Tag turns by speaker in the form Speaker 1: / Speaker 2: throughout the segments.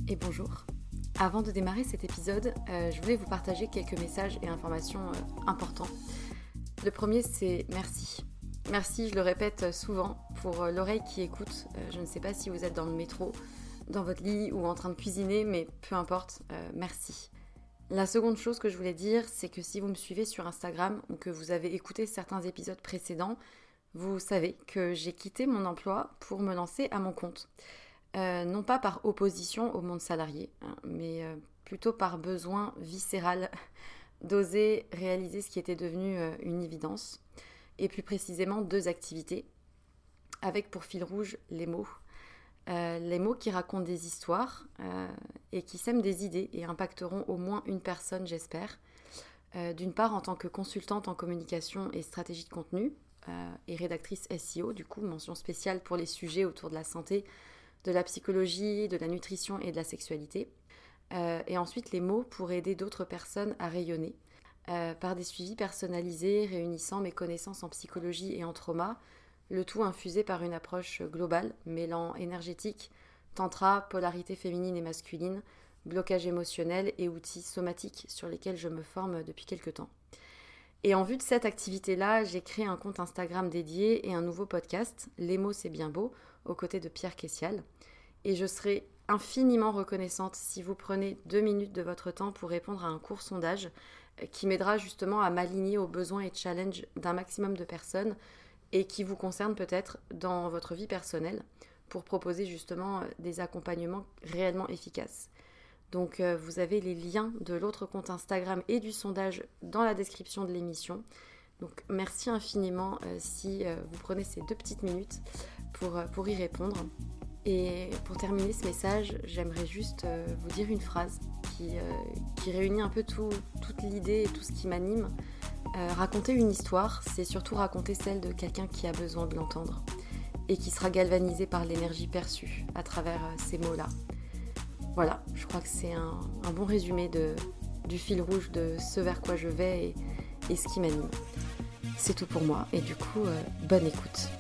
Speaker 1: et bonjour. Avant de démarrer cet épisode, je voulais vous partager quelques messages et informations importants. Le premier, c'est merci. Merci, je le répète souvent, pour l'oreille qui écoute. Je ne sais pas si vous êtes dans le métro, dans votre lit ou en train de cuisiner, mais peu importe, merci. La seconde chose que je voulais dire, c'est que si vous me suivez sur Instagram ou que vous avez écouté certains épisodes précédents, vous savez que j'ai quitté mon emploi pour me lancer à mon compte. Non pas par opposition au monde salarié, mais plutôt par besoin viscéral d'oser réaliser ce qui était devenu une évidence, et plus précisément 2 activités, avec pour fil rouge les mots. Les mots qui racontent des histoires et qui sèment des idées et impacteront au moins une personne, j'espère. D'une part, en tant que consultante en communication et stratégie de contenu, et rédactrice SEO, du coup, mention spéciale pour les sujets autour de la santé, de la psychologie, de la nutrition et de la sexualité. Et ensuite, les mots pour aider d'autres personnes à rayonner, par des suivis personnalisés réunissant mes connaissances en psychologie et en trauma, le tout infusé par une approche globale, mêlant énergétique, tantra, polarité féminine et masculine, blocage émotionnel et outils somatiques sur lesquels je me forme depuis quelques temps. Et en vue de cette activité-là, j'ai créé un compte Instagram dédié et un nouveau podcast, Les mots c'est bien beau, aux côtés de Pierre Kessial. Et je serai infiniment reconnaissante si vous prenez 2 minutes de votre temps pour répondre à un court sondage qui m'aidera justement à m'aligner aux besoins et challenges d'un maximum de personnes et qui vous concerne peut-être dans votre vie personnelle pour proposer justement des accompagnements réellement efficaces. Donc vous avez les liens de l'autre compte Instagram et du sondage dans la description de l'émission. Donc merci infiniment si vous prenez ces 2 petites minutes pour y répondre. Et pour terminer ce message, j'aimerais juste vous dire une phrase qui réunit un peu toute l'idée et tout ce qui m'anime. Raconter une histoire, c'est surtout raconter celle de quelqu'un qui a besoin de l'entendre et qui sera galvanisé par l'énergie perçue à travers ces mots-là. Voilà, je crois que c'est un bon résumé du fil rouge de ce vers quoi je vais et ce qui m'anime. C'est tout pour moi et du coup, bonne écoute.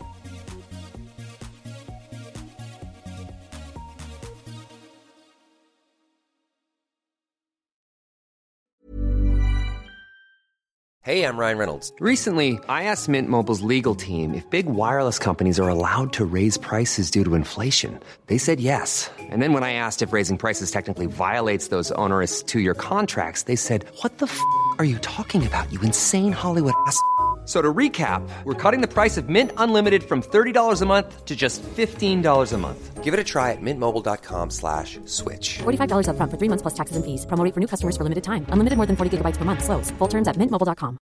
Speaker 2: Hey, I'm Ryan Reynolds. Recently, I asked Mint Mobile's legal team if big wireless companies are allowed to raise prices due to inflation. They said yes. And then when I asked if raising prices technically violates those onerous 2-year contracts, they said, "What the f*** are you talking about, you insane Hollywood ass?" So to recap, we're cutting the price of Mint Unlimited from $30 a month to just $15 a month. Give it a try at mintmobile.com/switch.
Speaker 3: $45 up front for 3 months plus taxes and fees. Promo rate for new customers for limited time. Unlimited more than 40 gigabytes per month. Slows full terms at mintmobile.com.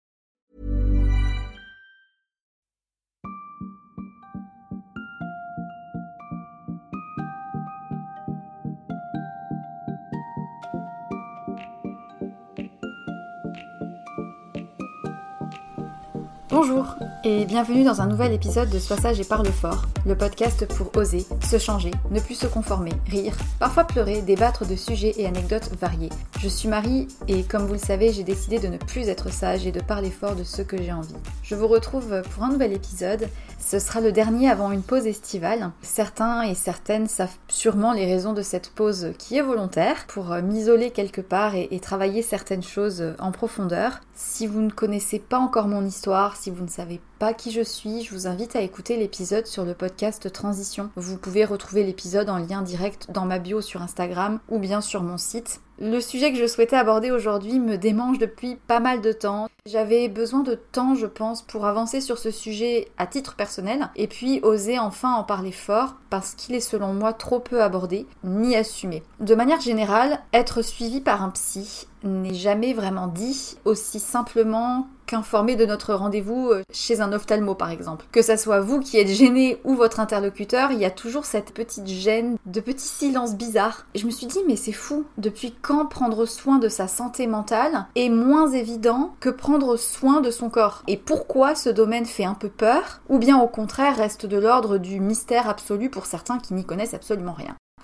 Speaker 1: Bonjour et bienvenue dans un nouvel épisode de Sois sage et parle fort, le podcast pour oser, se changer, ne plus se conformer, rire, parfois pleurer, débattre de sujets et anecdotes variés. Je suis Marie et comme vous le savez, j'ai décidé de ne plus être sage et de parler fort de ce que j'ai envie. Je vous retrouve pour un nouvel épisode. Ce sera le dernier avant une pause estivale. Certains et certaines savent sûrement les raisons de cette pause qui est volontaire, pour m'isoler quelque part et travailler certaines choses en profondeur. Si vous ne connaissez pas encore mon histoire, si vous ne savez pas qui je suis, je vous invite à écouter l'épisode sur le podcast Transition. Vous pouvez retrouver l'épisode en lien direct dans ma bio sur Instagram ou bien sur mon site. Le sujet que je souhaitais aborder aujourd'hui me démange depuis pas mal de temps. J'avais besoin de temps, je pense, pour avancer sur ce sujet à titre personnel et puis oser enfin en parler fort parce qu'il est selon moi trop peu abordé ni assumé. De manière générale, être suivi par un psy n'est jamais vraiment dit aussi simplement qu'informer de notre rendez-vous chez un ophtalmo par exemple. Que ça soit vous qui êtes gêné ou votre interlocuteur, il y a toujours cette petite gêne, de petits silences bizarres. Et je me suis dit mais c'est fou, depuis quand prendre soin de sa santé mentale est moins évident que prendre soin de son corps? Et pourquoi ce domaine fait un peu peur, ou bien au contraire reste de l'ordre du mystère absolu pour certains qui n'y connaissent absolument rien?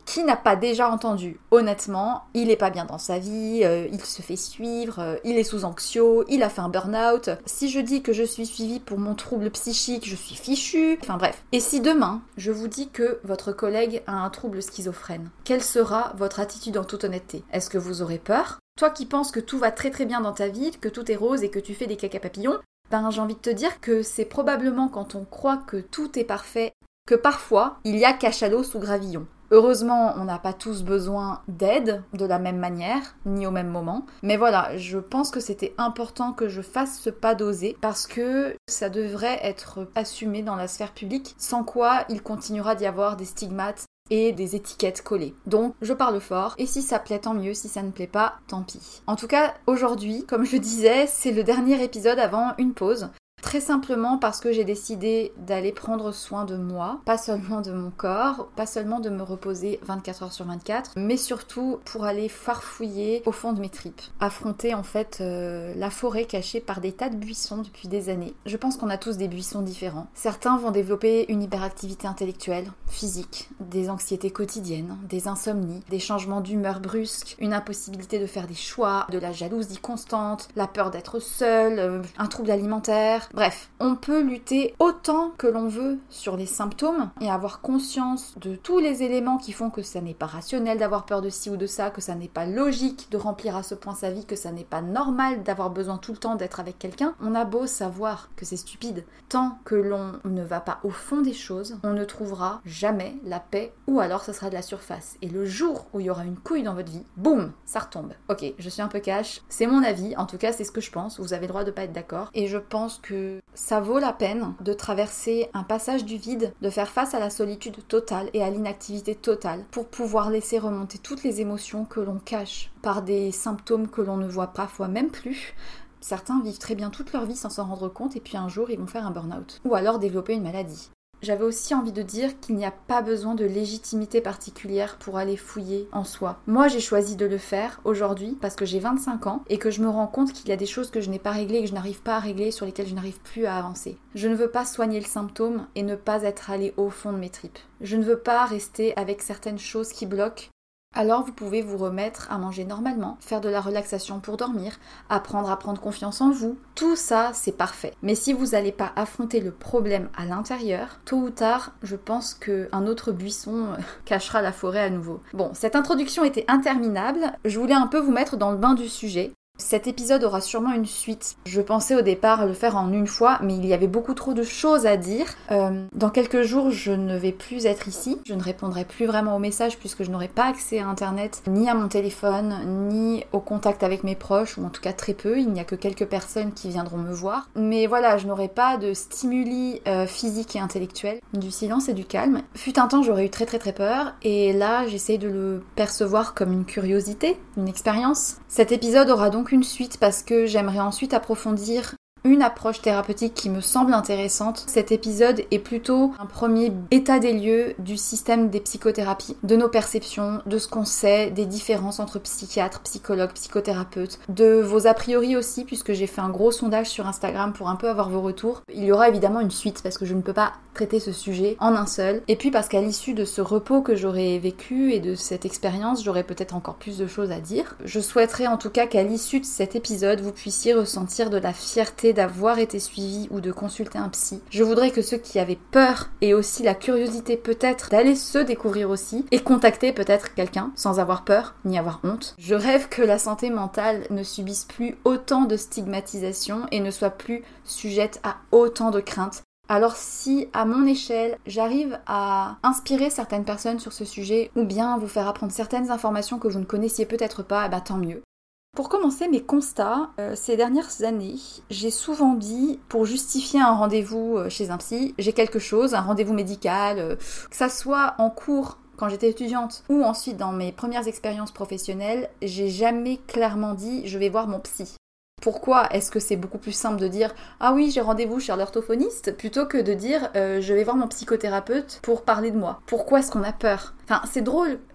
Speaker 4: Qui n'a pas déjà entendu? Honnêtement, il est pas bien dans sa vie, il se fait suivre, il est sous anxio, il a fait un burn-out. Si je dis que je suis suivie pour mon trouble psychique, je suis fichue. Enfin bref. Et si demain, je vous dis que votre collègue a un trouble schizophrène, quelle sera votre attitude en toute honnêteté? Est-ce que vous aurez peur? Toi qui penses que tout va très très bien dans ta vie, que tout est rose et que tu fais des caca papillons, j'ai envie de te dire que c'est probablement quand on croit que tout est parfait que parfois il y a cachalot sous gravillon. Heureusement, on n'a pas tous besoin d'aide de la même manière, ni au même moment. Mais voilà, je pense que c'était important que je fasse ce pas d'oser parce que ça devrait être assumé dans la sphère publique, sans quoi il continuera d'y avoir des stigmates et des étiquettes collées. Donc, je parle fort, et si ça plaît, tant mieux, si ça ne plaît pas, tant pis. En tout cas, aujourd'hui, comme je le disais, c'est le dernier épisode avant une pause. Très simplement parce que j'ai décidé d'aller prendre soin de moi, pas seulement de mon corps, pas seulement de me reposer 24 heures sur 24, mais surtout pour aller farfouiller au fond de mes tripes. Affronter en fait la forêt cachée par des tas de buissons depuis des années. Je pense qu'on a tous des buissons différents. Certains vont développer une hyperactivité intellectuelle, physique, des anxiétés quotidiennes, des insomnies, des changements d'humeur brusques, une impossibilité de faire des choix, de la jalousie constante, la peur d'être seul, un trouble alimentaire. Bref, on peut lutter autant que l'on veut sur les symptômes et avoir conscience de tous les éléments qui font que ça n'est pas rationnel d'avoir peur de ci ou de ça, que ça n'est pas logique de remplir à ce point sa vie, que ça n'est pas normal d'avoir besoin tout le temps d'être avec quelqu'un. On a beau savoir que c'est stupide, tant que l'on ne va pas au fond des choses, on ne trouvera jamais la paix ou alors ça sera de la surface. Et le jour où il y aura une couille dans votre vie, boum, ça retombe. Ok, je suis un peu cash, c'est mon avis, en tout cas c'est ce que je pense, vous avez le droit de pas être d'accord, et je pense que ça vaut la peine de traverser un passage du vide, de faire face à la solitude totale et à l'inactivité totale pour pouvoir laisser remonter toutes les émotions que l'on cache par des symptômes que l'on ne voit parfois même plus. Certains vivent très bien toute leur vie sans s'en rendre compte et puis un jour ils vont faire un burn-out ou alors développer une maladie. J'avais aussi envie de dire qu'il n'y a pas besoin de légitimité particulière pour aller fouiller en soi. Moi, j'ai choisi de le faire aujourd'hui parce que j'ai 25 ans et que je me rends compte qu'il y a des choses que je n'ai pas réglées et que je n'arrive pas à régler, sur lesquelles je n'arrive plus à avancer. Je ne veux pas soigner le symptôme et ne pas être allée au fond de mes tripes. Je ne veux pas rester avec certaines choses qui bloquent. Alors vous pouvez vous remettre à manger normalement, faire de la relaxation pour dormir, apprendre à prendre confiance en vous. Tout ça, c'est parfait. Mais si vous n'allez pas affronter le problème à l'intérieur, tôt ou tard, je pense qu'un autre buisson cachera la forêt à nouveau. Bon, cette introduction était interminable. Je voulais un peu vous mettre dans le bain du sujet. Cet épisode aura sûrement une suite. Je pensais au départ le faire en une fois, mais il y avait beaucoup trop de choses à dire. Dans quelques jours, je ne vais plus être ici. Je ne répondrai plus vraiment aux messages puisque je n'aurai pas accès à Internet, ni à mon téléphone, ni au contact avec mes proches, ou en tout cas très peu. Il n'y a que quelques personnes qui viendront me voir. Mais voilà, je n'aurai pas de stimuli physiques et intellectuels, du silence et du calme. Fut un temps, j'aurais eu très peur, et là, j'essaye de le percevoir comme une curiosité, une expérience. Cet épisode aura donc une suite parce que j'aimerais ensuite approfondir une approche thérapeutique qui me semble intéressante. Cet épisode est plutôt un premier état des lieux du système des psychothérapies, de nos perceptions, de ce qu'on sait, des différences entre psychiatres, psychologues, psychothérapeutes, de vos a priori aussi, puisque j'ai fait un gros sondage sur Instagram pour un peu avoir vos retours. Il y aura évidemment une suite parce que je ne peux pas traiter ce sujet en un seul. Et puis parce qu'à l'issue de ce repos que j'aurais vécu et de cette expérience, j'aurais peut-être encore plus de choses à dire. Je souhaiterais en tout cas qu'à l'issue de cet épisode, vous puissiez ressentir de la fierté d'avoir été suivi ou de consulter un psy. Je voudrais que ceux qui avaient peur et aussi la curiosité peut-être d'aller se découvrir aussi et contacter peut-être quelqu'un sans avoir peur ni avoir honte. Je rêve que la santé mentale ne subisse plus autant de stigmatisation et ne soit plus sujette à autant de craintes. Alors si, à mon échelle, j'arrive à inspirer certaines personnes sur ce sujet ou bien vous faire apprendre certaines informations que vous ne connaissiez peut-être pas, tant mieux. Pour commencer mes constats, ces dernières années, j'ai souvent dit, pour justifier un rendez-vous chez un psy, j'ai quelque chose, un rendez-vous médical, que ça soit en cours quand j'étais étudiante ou ensuite dans mes premières expériences professionnelles, j'ai jamais clairement dit je vais voir mon psy. Pourquoi est-ce que c'est beaucoup plus simple de dire « Ah oui, j'ai rendez-vous chez l'orthophoniste » plutôt que de dire « Je vais voir mon psychothérapeute pour parler de moi ». Pourquoi est-ce qu'on a peur ? Enfin, c'est drôle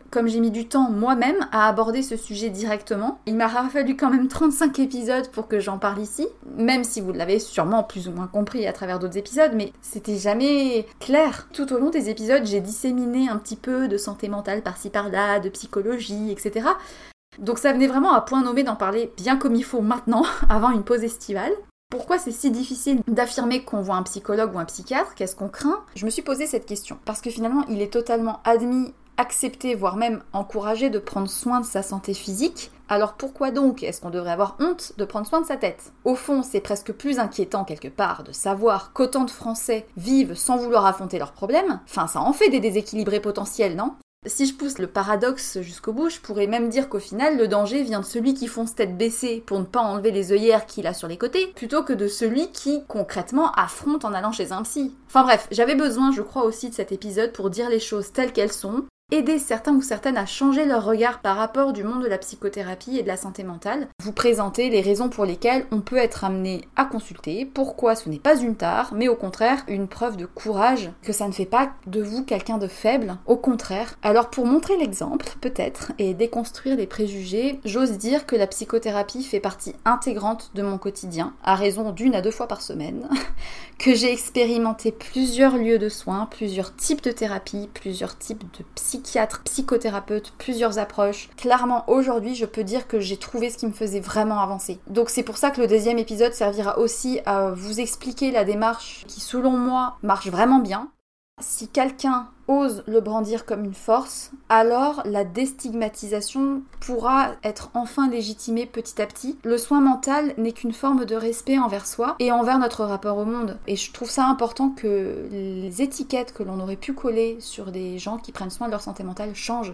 Speaker 4: comme j'ai mis du temps moi-même à aborder ce sujet directement, il m'a fallu quand même 35 épisodes pour que j'en parle ici, même si vous l'avez sûrement plus ou moins compris à travers d'autres épisodes, mais c'était jamais clair. Tout au long des épisodes, j'ai disséminé un petit peu de santé mentale par-ci par-là, de psychologie, etc. Donc ça venait vraiment à point nommé d'en parler bien comme il faut maintenant, avant une pause estivale. Pourquoi c'est si difficile d'affirmer qu'on voit un psychologue ou un psychiatre? Qu'est-ce qu'on craint? Je me suis posé cette question. Parce que finalement, il est totalement admis, accepté, voire même encouragé de prendre soin de sa santé physique. Alors pourquoi donc est-ce qu'on devrait avoir honte de prendre soin de sa tête? Au fond, c'est presque plus inquiétant quelque part de savoir qu'autant de Français vivent sans vouloir affronter leurs problèmes. Enfin, ça en fait des déséquilibrés potentiels, non? Si je pousse le paradoxe jusqu'au bout, je pourrais même dire qu'au final, le danger vient de celui qui fonce tête baissée pour ne pas enlever les œillères qu'il a sur les côtés, plutôt que de celui qui, concrètement, affronte en allant chez un psy. Enfin bref, j'avais besoin, je crois aussi, de cet épisode pour dire les choses telles qu'elles sont, aider certains ou certaines à changer leur regard par rapport du monde de la psychothérapie et de la santé mentale, vous présenter les raisons pour lesquelles on peut être amené à consulter, pourquoi ce n'est pas une tare, mais au contraire une preuve de courage, que ça ne fait pas de vous quelqu'un de faible, au contraire. Alors pour montrer l'exemple, peut-être, et déconstruire les préjugés, j'ose dire que la psychothérapie fait partie intégrante de mon quotidien, à raison d'1 à 2 fois par semaine, que j'ai expérimenté plusieurs lieux de soins, plusieurs types de thérapie, plusieurs types de psychiatre, psychothérapeute, plusieurs approches. Clairement, aujourd'hui, je peux dire que j'ai trouvé ce qui me faisait vraiment avancer. Donc c'est pour ça que le 2e épisode servira aussi à vous expliquer la démarche qui, selon moi, marche vraiment bien. Si quelqu'un ose le brandir comme une force, alors la déstigmatisation pourra être enfin légitimée petit à petit. Le soin mental n'est qu'une forme de respect envers soi et envers notre rapport au monde. Et je trouve ça important que les étiquettes que l'on aurait pu coller sur des gens qui prennent soin de leur santé mentale changent.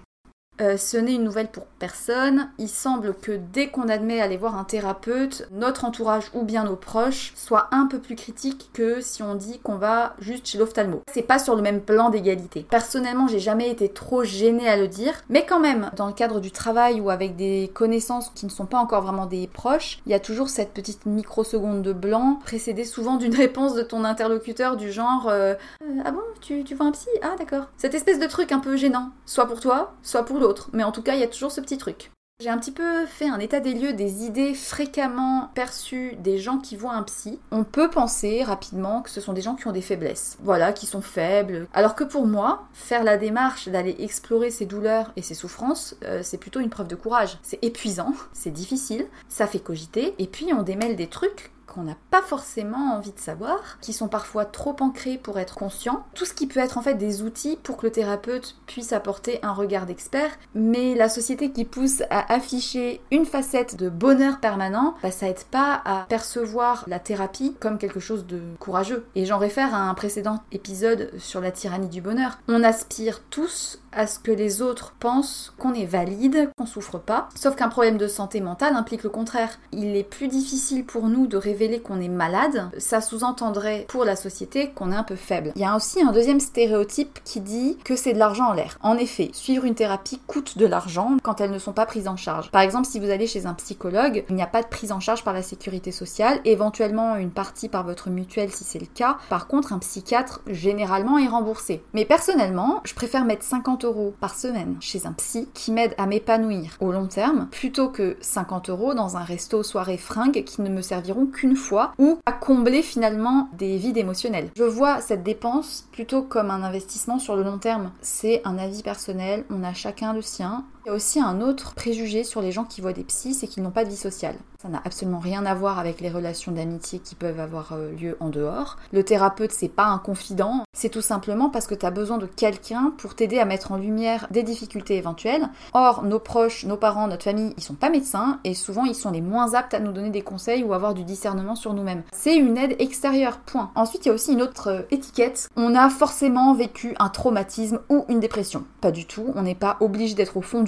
Speaker 4: Ce n'est une nouvelle pour personne. Il semble que dès qu'on admet aller voir un thérapeute, notre entourage ou bien nos proches soient un peu plus critiques que si on dit qu'on va juste chez l'ophtalmo. C'est pas sur le même plan d'égalité. Personnellement, j'ai jamais été trop gênée à le dire, mais quand même, dans le cadre du travail ou avec des connaissances qui ne sont pas encore vraiment des proches, il y a toujours cette petite microseconde de blanc, précédée souvent d'une réponse de ton interlocuteur du genre ah bon, tu vois un psy? Ah d'accord. Cette espèce de truc un peu gênant, soit pour toi, soit pour l'autre. Mais en tout cas, il y a toujours ce petit truc. J'ai un petit peu fait un état des lieux des idées fréquemment perçues des gens qui voient un psy. On peut penser rapidement que ce sont des gens qui ont des faiblesses, voilà, qui sont faibles. Alors que pour moi, faire la démarche d'aller explorer ses douleurs et ses souffrances, c'est plutôt une preuve de courage. C'est épuisant, c'est difficile, ça fait cogiter, et puis on démêle des trucs qu'on n'a pas forcément envie de savoir, qui sont parfois trop ancrés pour être conscients. Tout ce qui peut être en fait des outils pour que le thérapeute puisse apporter un regard d'expert, mais la société qui pousse à afficher une facette de bonheur permanent, ça aide pas à percevoir la thérapie comme quelque chose de courageux. Et j'en réfère à un précédent épisode sur la tyrannie du bonheur. On aspire tous à ce que les autres pensent qu'on est valide, qu'on souffre pas. Sauf qu'un problème de santé mentale implique le contraire. Il est plus difficile pour nous de révéler qu'on est malade. Ça sous-entendrait pour la société qu'on est un peu faible. Il y a aussi un deuxième stéréotype qui dit que c'est de l'argent en l'air. En effet, suivre une thérapie coûte de l'argent quand elles ne sont pas prises en charge. Par exemple, si vous allez chez un psychologue, il n'y a pas de prise en charge par la sécurité sociale, éventuellement une partie par votre mutuelle si c'est le cas. Par contre, un psychiatre, généralement, est remboursé. Mais personnellement, je préfère mettre 50 € par semaine chez un psy qui m'aide à m'épanouir au long terme plutôt que 50 € dans un resto soirée fringue qui ne me serviront qu'une fois ou à combler finalement des vides émotionnels. Je vois cette dépense plutôt comme un investissement sur le long terme. C'est un avis personnel, on a chacun le sien. Il y a aussi un autre préjugé sur les gens qui voient des psys, c'est qu'ils n'ont pas de vie sociale. Ça n'a absolument rien à voir avec les relations d'amitié qui peuvent avoir lieu en dehors. Le thérapeute, c'est pas un confident, c'est tout simplement parce que tu as besoin de quelqu'un pour t'aider à mettre en lumière des difficultés éventuelles. Or, nos proches, nos parents, notre famille, ils sont pas médecins et souvent ils sont les moins aptes à nous donner des conseils ou avoir du discernement sur nous-mêmes. C'est une aide extérieure, point. Ensuite, il y a aussi une autre étiquette. On a forcément vécu un traumatisme ou une dépression. Pas du tout, on n'est pas obligé d'être au fond du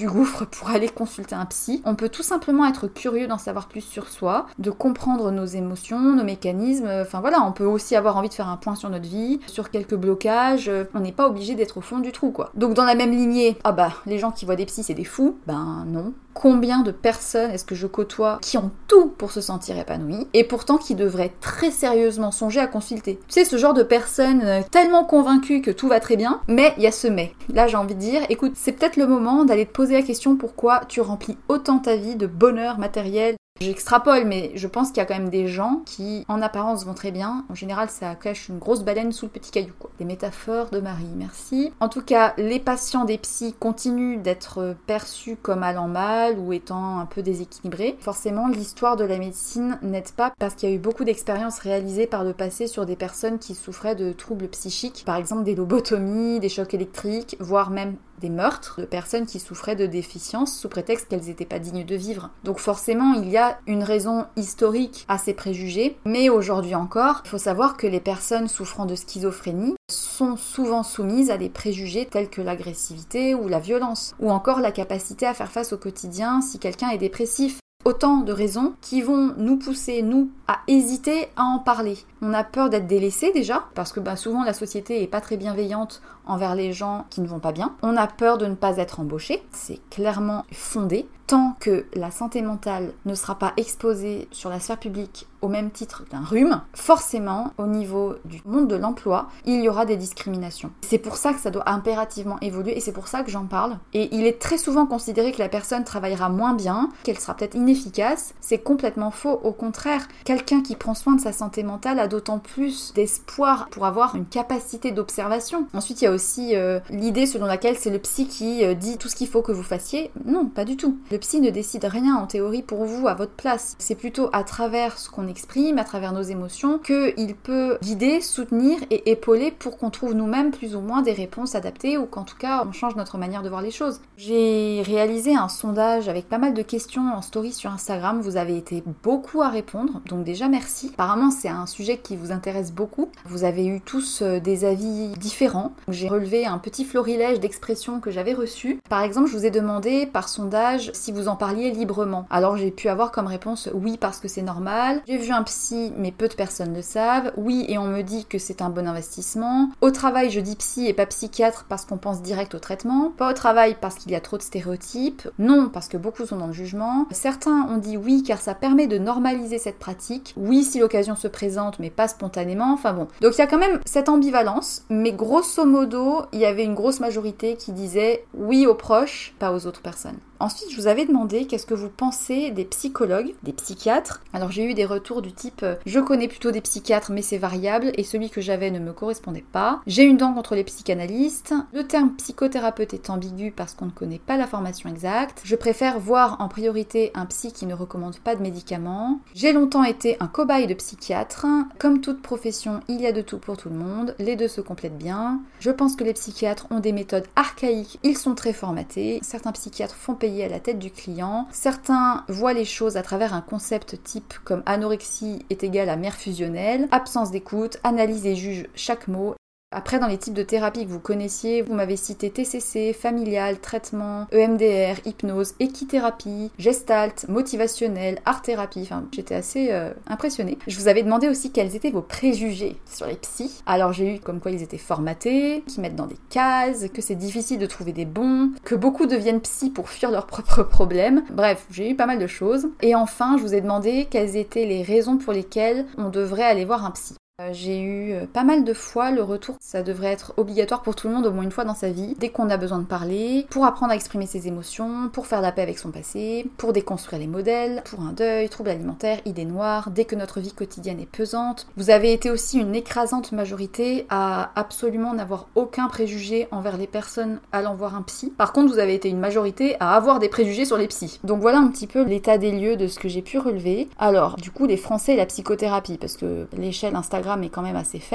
Speaker 4: du gouffre pour aller consulter un psy. On peut tout simplement être curieux d'en savoir plus sur soi, de comprendre nos émotions, nos mécanismes, enfin voilà, on peut aussi avoir envie de faire un point sur notre vie, sur quelques blocages, on n'est pas obligé d'être au fond du trou quoi. Donc dans la même lignée, ah bah les gens qui voient des psys c'est des fous, ben non. Combien de personnes est-ce que je côtoie qui ont tout pour se sentir épanouies et pourtant qui devraient très sérieusement songer à consulter. Tu sais, ce genre de personnes tellement convaincues que tout va très bien, mais il y a ce mais. Là j'ai envie de dire, écoute, c'est peut-être le moment d'aller te poser la question pourquoi tu remplis autant ta vie de bonheur matériel. J'extrapole, mais je pense qu'il y a quand même des gens qui, en apparence, vont très bien. En général, ça cache une grosse baleine sous le petit caillou, quoi. Des métaphores de Marie, merci. En tout cas, les patients des psys continuent d'être perçus comme allant mal ou étant un peu déséquilibrés. Forcément, l'histoire de la médecine n'aide pas parce qu'il y a eu beaucoup d'expériences réalisées par le passé sur des personnes qui souffraient de troubles psychiques, par exemple des lobotomies, des chocs électriques, voire même des meurtres de personnes qui souffraient de déficiences sous prétexte qu'elles n'étaient pas dignes de vivre. Donc forcément, il y a une raison historique à ces préjugés, mais aujourd'hui encore, il faut savoir que les personnes souffrant de schizophrénie sont souvent soumises à des préjugés tels que l'agressivité ou la violence, ou encore la capacité à faire face au quotidien si quelqu'un est dépressif. Autant de raisons qui vont nous pousser, nous, à hésiter à en parler. On a peur d'être délaissé déjà, parce que souvent la société est pas très bienveillante envers les gens qui ne vont pas bien. On a peur de ne pas être embauché, c'est clairement fondé. Tant que la santé mentale ne sera pas exposée sur la sphère publique au même titre qu'un rhume, forcément, au niveau du monde de l'emploi, il y aura des discriminations. C'est pour ça que ça doit impérativement évoluer et c'est pour ça que j'en parle. Et il est très souvent considéré que la personne travaillera moins bien, qu'elle sera peut-être inefficace. C'est complètement faux. Au contraire, quelqu'un qui prend soin de sa santé mentale a d'autant plus d'espoir pour avoir une capacité d'observation. Ensuite, il y a aussi l'idée selon laquelle c'est le psy qui dit tout ce qu'il faut que vous fassiez. Non, pas du tout. Le psy ne décide rien en théorie pour vous à votre place. C'est plutôt à travers ce qu'on exprime, à travers nos émotions, qu'il peut guider, soutenir et épauler pour qu'on trouve nous-mêmes plus ou moins des réponses adaptées ou qu'en tout cas on change notre manière de voir les choses. J'ai réalisé un sondage avec pas mal de questions en story sur Instagram. Vous avez été beaucoup à répondre, donc déjà merci. Apparemment c'est un sujet qui vous intéresse beaucoup. Vous avez eu tous des avis différents. J'ai relevé un petit florilège d'expressions que j'avais reçues. Par exemple, je vous ai demandé par sondage si vous en parliez librement. Alors j'ai pu avoir comme réponse oui parce que c'est normal. J'ai vu un psy mais peu de personnes le savent. Oui et on me dit que c'est un bon investissement. Au travail je dis psy et pas psychiatre parce qu'on pense direct au traitement. Pas au travail parce qu'il y a trop de stéréotypes. Non parce que beaucoup sont dans le jugement. Certains ont dit oui car ça permet de normaliser cette pratique. Oui si l'occasion se présente mais pas spontanément. Enfin bon. Donc il y a quand même cette ambivalence mais grosso modo il y avait une grosse majorité qui disait oui aux proches, pas aux autres personnes. Ensuite, je vous avais demandé qu'est-ce que vous pensez des psychologues, des psychiatres. Alors j'ai eu des retours du type je connais plutôt des psychiatres mais c'est variable et celui que j'avais ne me correspondait pas. J'ai une dent contre les psychanalystes. Le terme psychothérapeute est ambigu parce qu'on ne connaît pas la formation exacte. Je préfère voir en priorité un psy qui ne recommande pas de médicaments. J'ai longtemps été un cobaye de psychiatre. Comme toute profession, il y a de tout pour tout le monde. Les deux se complètent bien. Je pense que les psychiatres ont des méthodes archaïques. Ils sont très formatés. Certains psychiatres font payer à la tête du client. Certains voient les choses à travers un concept type comme anorexie est égale à mère fusionnelle, absence d'écoute, analyse et juge chaque mot. Après, dans les types de thérapie que vous connaissiez, vous m'avez cité TCC, familial, traitement, EMDR, hypnose, équithérapie, gestalt, motivationnel, art-thérapie. Enfin, j'étais assez impressionnée. Je vous avais demandé aussi quels étaient vos préjugés sur les psys. Alors, j'ai eu comme quoi ils étaient formatés, qu'ils mettent dans des cases, que c'est difficile de trouver des bons, que beaucoup deviennent psy pour fuir leurs propres problèmes. Bref, j'ai eu pas mal de choses. Et enfin, je vous ai demandé quelles étaient les raisons pour lesquelles on devrait aller voir un psy. J'ai eu pas mal de fois le retour, ça devrait être obligatoire pour tout le monde au moins une fois dans sa vie, dès qu'on a besoin de parler, pour apprendre à exprimer ses émotions, pour faire la paix avec son passé, pour déconstruire les modèles, pour un deuil, troubles alimentaires, idées noires, dès que notre vie quotidienne est pesante. Vous avez été aussi une écrasante majorité à absolument n'avoir aucun préjugé envers les personnes allant voir un psy. Par contre, vous avez été une majorité à avoir des préjugés sur les psys. Donc voilà un petit peu l'état des lieux de ce que j'ai pu relever. Alors, du coup, les Français et la psychothérapie, parce que l'échelle Instagram est quand même assez faible.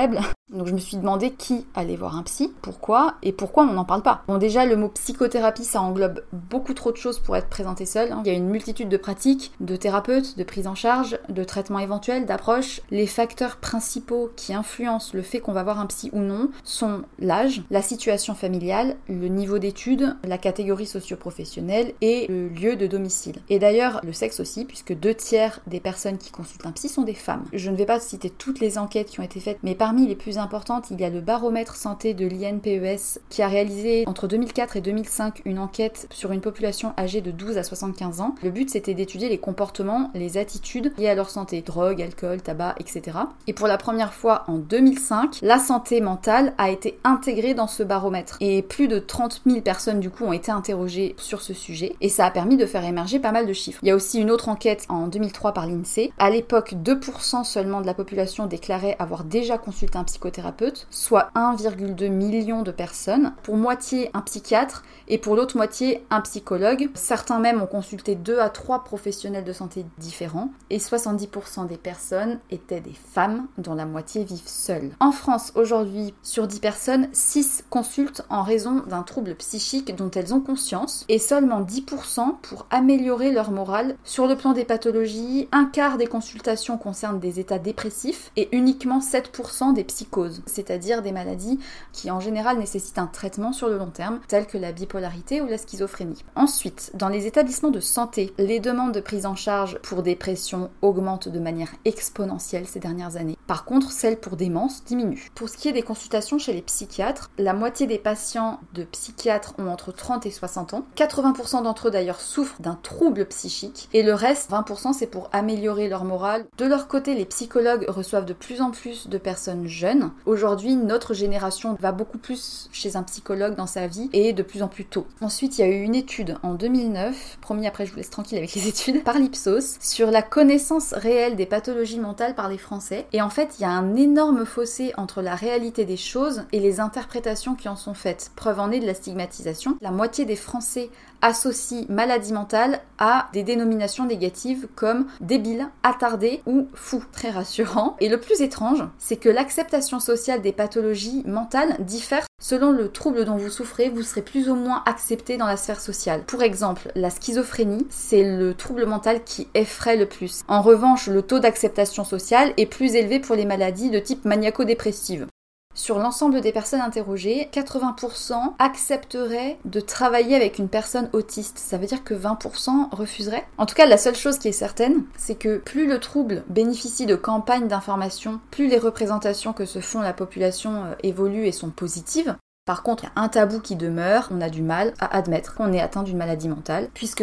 Speaker 4: Donc je me suis demandé qui allait voir un psy, pourquoi, et pourquoi on n'en parle pas. Bon, déjà, le mot psychothérapie, ça englobe beaucoup trop de choses pour être présenté seul. Il y a une multitude de pratiques, de thérapeutes, de prises en charge, de traitements éventuels, d'approches. Les facteurs principaux qui influencent le fait qu'on va voir un psy ou non sont l'âge, la situation familiale, le niveau d'études, la catégorie socio-professionnelle et le lieu de domicile. Et d'ailleurs, le sexe aussi, puisque 2/3 des personnes qui consultent un psy sont des femmes. Je ne vais pas citer toutes les enquêtes qui ont été faites, mais parmi les plus importante, il y a le baromètre santé de l'INPES qui a réalisé entre 2004 et 2005 une enquête sur une population âgée de 12 à 75 ans. Le but, c'était d'étudier les comportements, les attitudes liées à leur santé, drogue, alcool, tabac, etc. Et pour la première fois en 2005, la santé mentale a été intégrée dans ce baromètre. Et plus de 30 000 personnes du coup ont été interrogées sur ce sujet et ça a permis de faire émerger pas mal de chiffres. Il y a aussi une autre enquête en 2003 par l'INSEE. À l'époque, 2% seulement de la population déclarait avoir déjà consulté un psychothérapeute, soit 1,2 million de personnes, pour moitié un psychiatre et pour l'autre moitié un psychologue. Certains même ont consulté 2 à 3 professionnels de santé différents et 70% des personnes étaient des femmes dont la moitié vivent seules. En France, aujourd'hui, sur 10 personnes, 6 consultent en raison d'un trouble psychique dont elles ont conscience et seulement 10% pour améliorer leur morale. Sur le plan des pathologies, un quart des consultations concernent des états dépressifs et uniquement 7% des psychoses, c'est-à-dire des maladies qui en général nécessitent un traitement sur le long terme, telles que la bipolarité ou la schizophrénie. Ensuite, dans les établissements de santé, les demandes de prise en charge pour dépression augmentent de manière exponentielle ces dernières années. Par contre, celles pour démence diminuent. Pour ce qui est des consultations chez les psychiatres, la moitié des patients de psychiatres ont entre 30 et 60 ans. 80% d'entre eux d'ailleurs souffrent d'un trouble psychique et le reste, 20%, c'est pour améliorer leur morale. De leur côté, les psychologues reçoivent de plus en plus de personnes jeunes. Aujourd'hui, notre génération va beaucoup plus chez un psychologue dans sa vie et de plus en plus tôt. Ensuite, il y a eu une étude en 2009, promis après je vous laisse tranquille avec les études, par l'Ipsos, sur la connaissance réelle des pathologies mentales par les Français. Et en fait, il y a un énorme fossé entre la réalité des choses et les interprétations qui en sont faites. Preuve en est de la stigmatisation. La moitié des Français associent maladie mentale à des dénominations négatives comme débile, attardé ou fou. Très rassurant. Et le plus étrange, c'est que l'acceptation sociale des pathologies mentales diffère selon le trouble dont vous souffrez, vous serez plus ou moins accepté dans la sphère sociale. Pour exemple, la schizophrénie, c'est le trouble mental qui effraie le plus. En revanche, le taux d'acceptation sociale est plus élevé pour les maladies de type maniaco-dépressive. Sur l'ensemble des personnes interrogées, 80% accepteraient de travailler avec une personne autiste. Ça veut dire que 20% refuseraient. En tout cas, la seule chose qui est certaine, c'est que plus le trouble bénéficie de campagnes d'information, plus les représentations que se font la population évoluent et sont positives. Par contre, il y a un tabou qui demeure, on a du mal à admettre qu'on est atteint d'une maladie mentale, puisque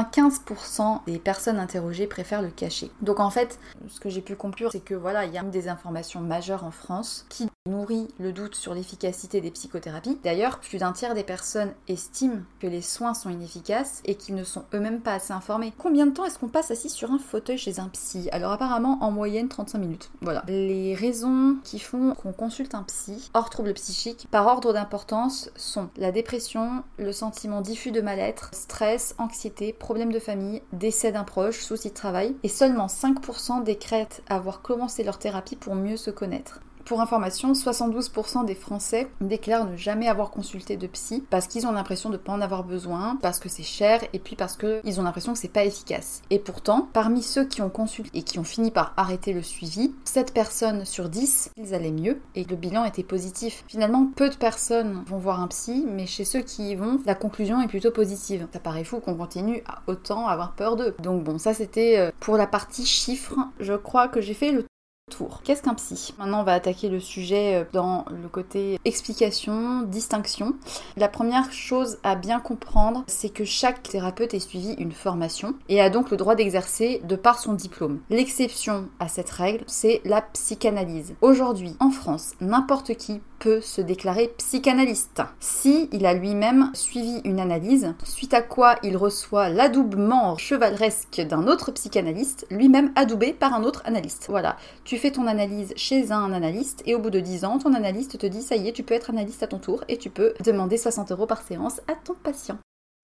Speaker 4: 95% des personnes interrogées préfèrent le cacher. Donc en fait, ce que j'ai pu conclure, c'est que voilà, il y a une désinformation majeure en France qui nourrit le doute sur l'efficacité des psychothérapies. D'ailleurs, plus d'un tiers des personnes estiment que les soins sont inefficaces et qu'ils ne sont eux-mêmes pas assez informés. Combien de temps est-ce qu'on passe assis sur un fauteuil chez un psy ? Alors apparemment, en moyenne, 35 minutes. Voilà. Les raisons qui font qu'on consulte un psy, hors trouble psychique, par ordre d'importance, sont la dépression, le sentiment diffus de mal-être, stress, anxiété, problèmes de famille, décès d'un proche, soucis de travail, et seulement 5% décrètent avoir commencé leur thérapie pour mieux se connaître. Pour information, 72% des Français déclarent ne jamais avoir consulté de psy parce qu'ils ont l'impression de ne pas en avoir besoin, parce que c'est cher et puis parce qu'ils ont l'impression que c'est pas efficace. Et pourtant, parmi ceux qui ont consulté et qui ont fini par arrêter le suivi, 7 personnes sur 10, ils allaient mieux et le bilan était positif. Finalement, peu de personnes vont voir un psy, mais chez ceux qui y vont, la conclusion est plutôt positive. Ça paraît fou qu'on continue à autant avoir peur d'eux. Donc bon, ça c'était pour la partie chiffres. Je crois que j'ai fait le tour. Qu'est-ce qu'un psy ? Maintenant, on va attaquer le sujet dans le côté explication, distinction. La première chose à bien comprendre, c'est que chaque thérapeute est suivi une formation et a donc le droit d'exercer de par son diplôme. L'exception à cette règle, c'est la psychanalyse. Aujourd'hui, en France, n'importe qui peut se déclarer psychanalyste si il a lui-même suivi une analyse, suite à quoi il reçoit l'adoubement chevaleresque d'un autre psychanalyste, lui-même adoubé par un autre analyste. Voilà, tu fais ton analyse chez un analyste et au bout de 10 ans, ton analyste te dit ça y est, tu peux être analyste à ton tour et tu peux demander 60 € par séance à ton patient.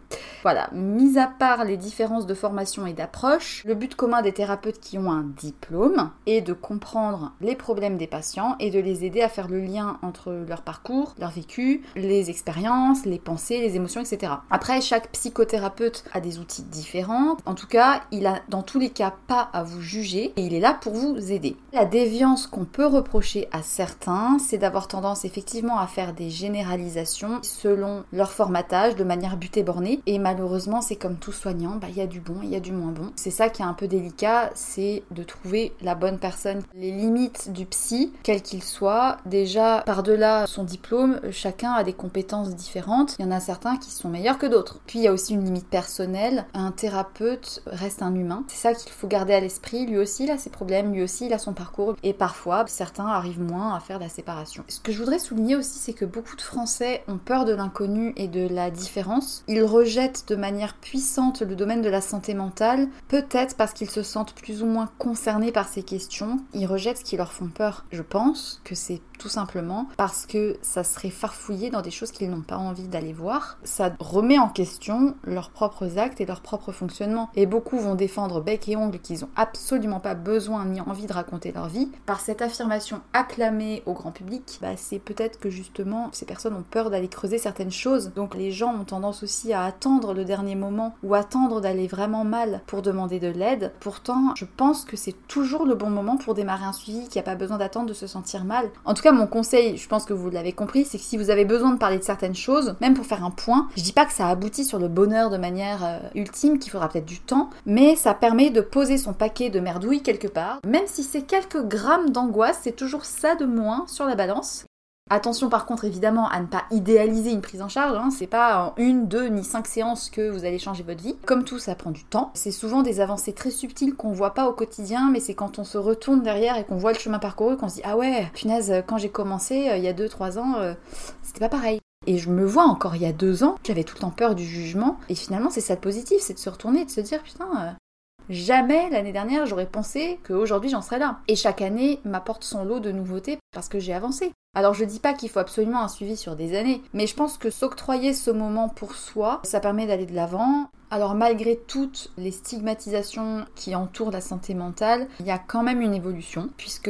Speaker 4: Voilà, mis à part les différences de formation et d'approche, le but commun des thérapeutes qui ont un diplôme est de comprendre les problèmes des patients et de les aider à faire le lien entre leur parcours, leur vécu, les expériences, les pensées, les émotions, etc. Après, chaque psychothérapeute a des outils différents. En tout cas, il a dans tous les cas pas à vous juger et il est là pour vous aider. La déviance qu'on peut reprocher à certains, c'est d'avoir tendance effectivement à faire des généralisations selon leur formatage de manière butée bornée. Et malheureusement, c'est comme tout soignant, il y a du bon, il y a du moins bon. C'est ça qui est un peu délicat, c'est de trouver la bonne personne. Les limites du psy, quel qu'il soit, déjà par-delà son diplôme, chacun a des compétences différentes. Il y en a certains qui sont meilleurs que d'autres. Puis il y a aussi une limite personnelle. Un thérapeute reste un humain. C'est ça qu'il faut garder à l'esprit. Lui aussi, il a ses problèmes, lui aussi, il a son parcours. Et parfois, certains arrivent moins à faire la séparation. Ce que je voudrais souligner aussi, c'est que beaucoup de Français ont peur de l'inconnu et de la différence. Ils rejettent de manière puissante le domaine de la santé mentale, peut-être parce qu'ils se sentent plus ou moins concernés par ces questions. Ils rejettent ce qui leur font peur. Je pense que c'est tout simplement parce que ça serait farfouillé dans des choses qu'ils n'ont pas envie d'aller voir. Ça remet en question leurs propres actes et leur propre fonctionnement. Et beaucoup vont défendre bec et ongle qu'ils n'ont absolument pas besoin ni envie de raconter leur vie. Par cette affirmation acclamée au grand public, c'est peut-être que justement ces personnes ont peur d'aller creuser certaines choses. Donc les gens ont tendance aussi à attendre le dernier moment ou attendre d'aller vraiment mal pour demander de l'aide. Pourtant, je pense que c'est toujours le bon moment pour démarrer un suivi, qu'il n'y a pas besoin d'attendre de se sentir mal. En tout cas, mon conseil, je pense que vous l'avez compris, c'est que si vous avez besoin de parler de certaines choses, même pour faire un point, je dis pas que ça aboutit sur le bonheur de manière ultime, qu'il faudra peut-être du temps, mais ça permet de poser son paquet de merdouilles quelque part. Même si c'est quelques grammes d'angoisse, c'est toujours ça de moins sur la balance. Attention par contre évidemment à ne pas idéaliser une prise en charge, c'est pas en 1, 2 ni 5 séances que vous allez changer votre vie. Comme tout, ça prend du temps. C'est souvent des avancées très subtiles qu'on voit pas au quotidien, mais c'est quand on se retourne derrière et qu'on voit le chemin parcouru qu'on se dit ah ouais, punaise, quand j'ai commencé il y a 2-3 ans, c'était pas pareil. Et je me vois encore il y a 2 ans, j'avais tout le temps peur du jugement, et finalement c'est ça de positif, c'est de se retourner et de se dire putain... Jamais l'année dernière j'aurais pensé qu'aujourd'hui j'en serais là. Et chaque année m'apporte son lot de nouveautés parce que j'ai avancé. Alors je dis pas qu'il faut absolument un suivi sur des années, mais je pense que s'octroyer ce moment pour soi, ça permet d'aller de l'avant. Alors malgré toutes les stigmatisations qui entourent la santé mentale, il y a quand même une évolution, puisque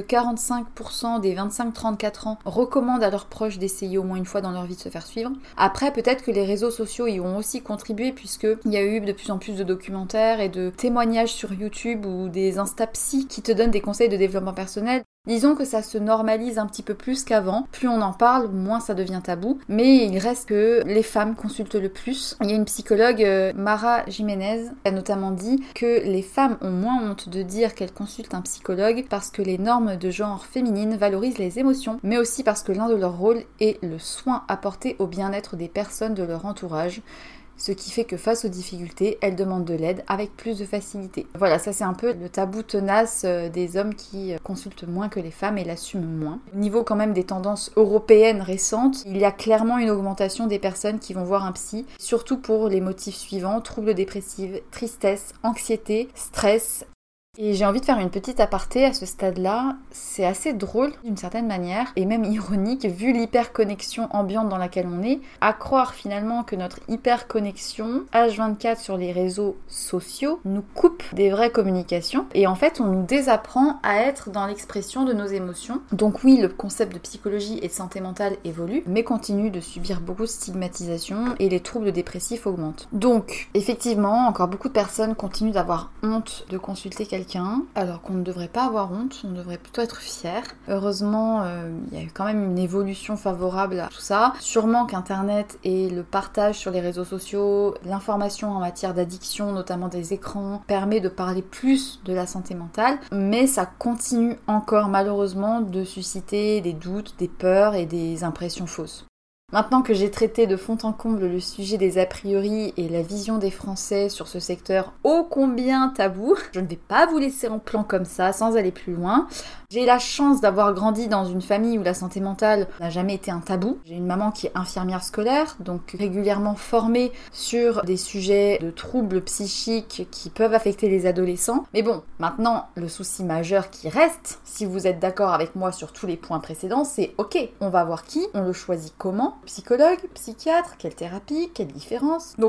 Speaker 4: 45% des 25-34 ans recommandent à leurs proches d'essayer au moins une fois dans leur vie de se faire suivre. Après, peut-être que les réseaux sociaux y ont aussi contribué, puisqu'il y a eu de plus en plus de documentaires et de témoignages sur YouTube ou des Insta-psy qui te donnent des conseils de développement personnel. Disons que ça se normalise un petit peu plus qu'avant. Plus on en parle, moins ça devient tabou. Mais il reste que les femmes consultent le plus. Il y a une psychologue, Mara Jiménez, qui a notamment dit que les femmes ont moins honte de dire qu'elles consultent un psychologue parce que les normes de genre féminines valorisent les émotions, mais aussi parce que l'un de leurs rôles est le soin apporté au bien-être des personnes de leur entourage. Ce qui fait que face aux difficultés, elles demandent de l'aide avec plus de facilité. Voilà, ça c'est un peu le tabou tenace des hommes qui consultent moins que les femmes et l'assument moins. Au niveau quand même des tendances européennes récentes, il y a clairement une augmentation des personnes qui vont voir un psy, surtout pour les motifs suivants, troubles dépressifs, tristesse, anxiété, stress. Et j'ai envie de faire une petite aparté à ce stade-là, c'est assez drôle d'une certaine manière, et même ironique vu l'hyperconnexion ambiante dans laquelle on est, à croire finalement que notre hyperconnexion H24 sur les réseaux sociaux nous coupe des vraies communications, et en fait on nous désapprend à être dans l'expression de nos émotions. Donc oui, le concept de psychologie et de santé mentale évolue, mais continue de subir beaucoup de stigmatisation, et les troubles dépressifs augmentent. Donc effectivement, encore beaucoup de personnes continuent d'avoir honte de consulter quelqu'un, alors qu'on ne devrait pas avoir honte, on devrait plutôt être fier. Heureusement, il y a eu quand même une évolution favorable à tout ça. Sûrement qu'Internet et le partage sur les réseaux sociaux, l'information en matière d'addiction, notamment des écrans, permet de parler plus de la santé mentale, mais ça continue encore malheureusement de susciter des doutes, des peurs et des impressions fausses. Maintenant que j'ai traité de fond en comble le sujet des a priori et la vision des Français sur ce secteur ô combien tabou, je ne vais pas vous laisser en plan comme ça sans aller plus loin. J'ai la chance d'avoir grandi dans une famille où la santé mentale n'a jamais été un tabou. J'ai une maman qui est infirmière scolaire, donc régulièrement formée sur des sujets de troubles psychiques qui peuvent affecter les adolescents. Mais bon, maintenant, le souci majeur qui reste, si vous êtes d'accord avec moi sur tous les points précédents, c'est ok, on va voir qui, on le choisit comment, psychologue, psychiatre, quelle thérapie, quelle différence. Donc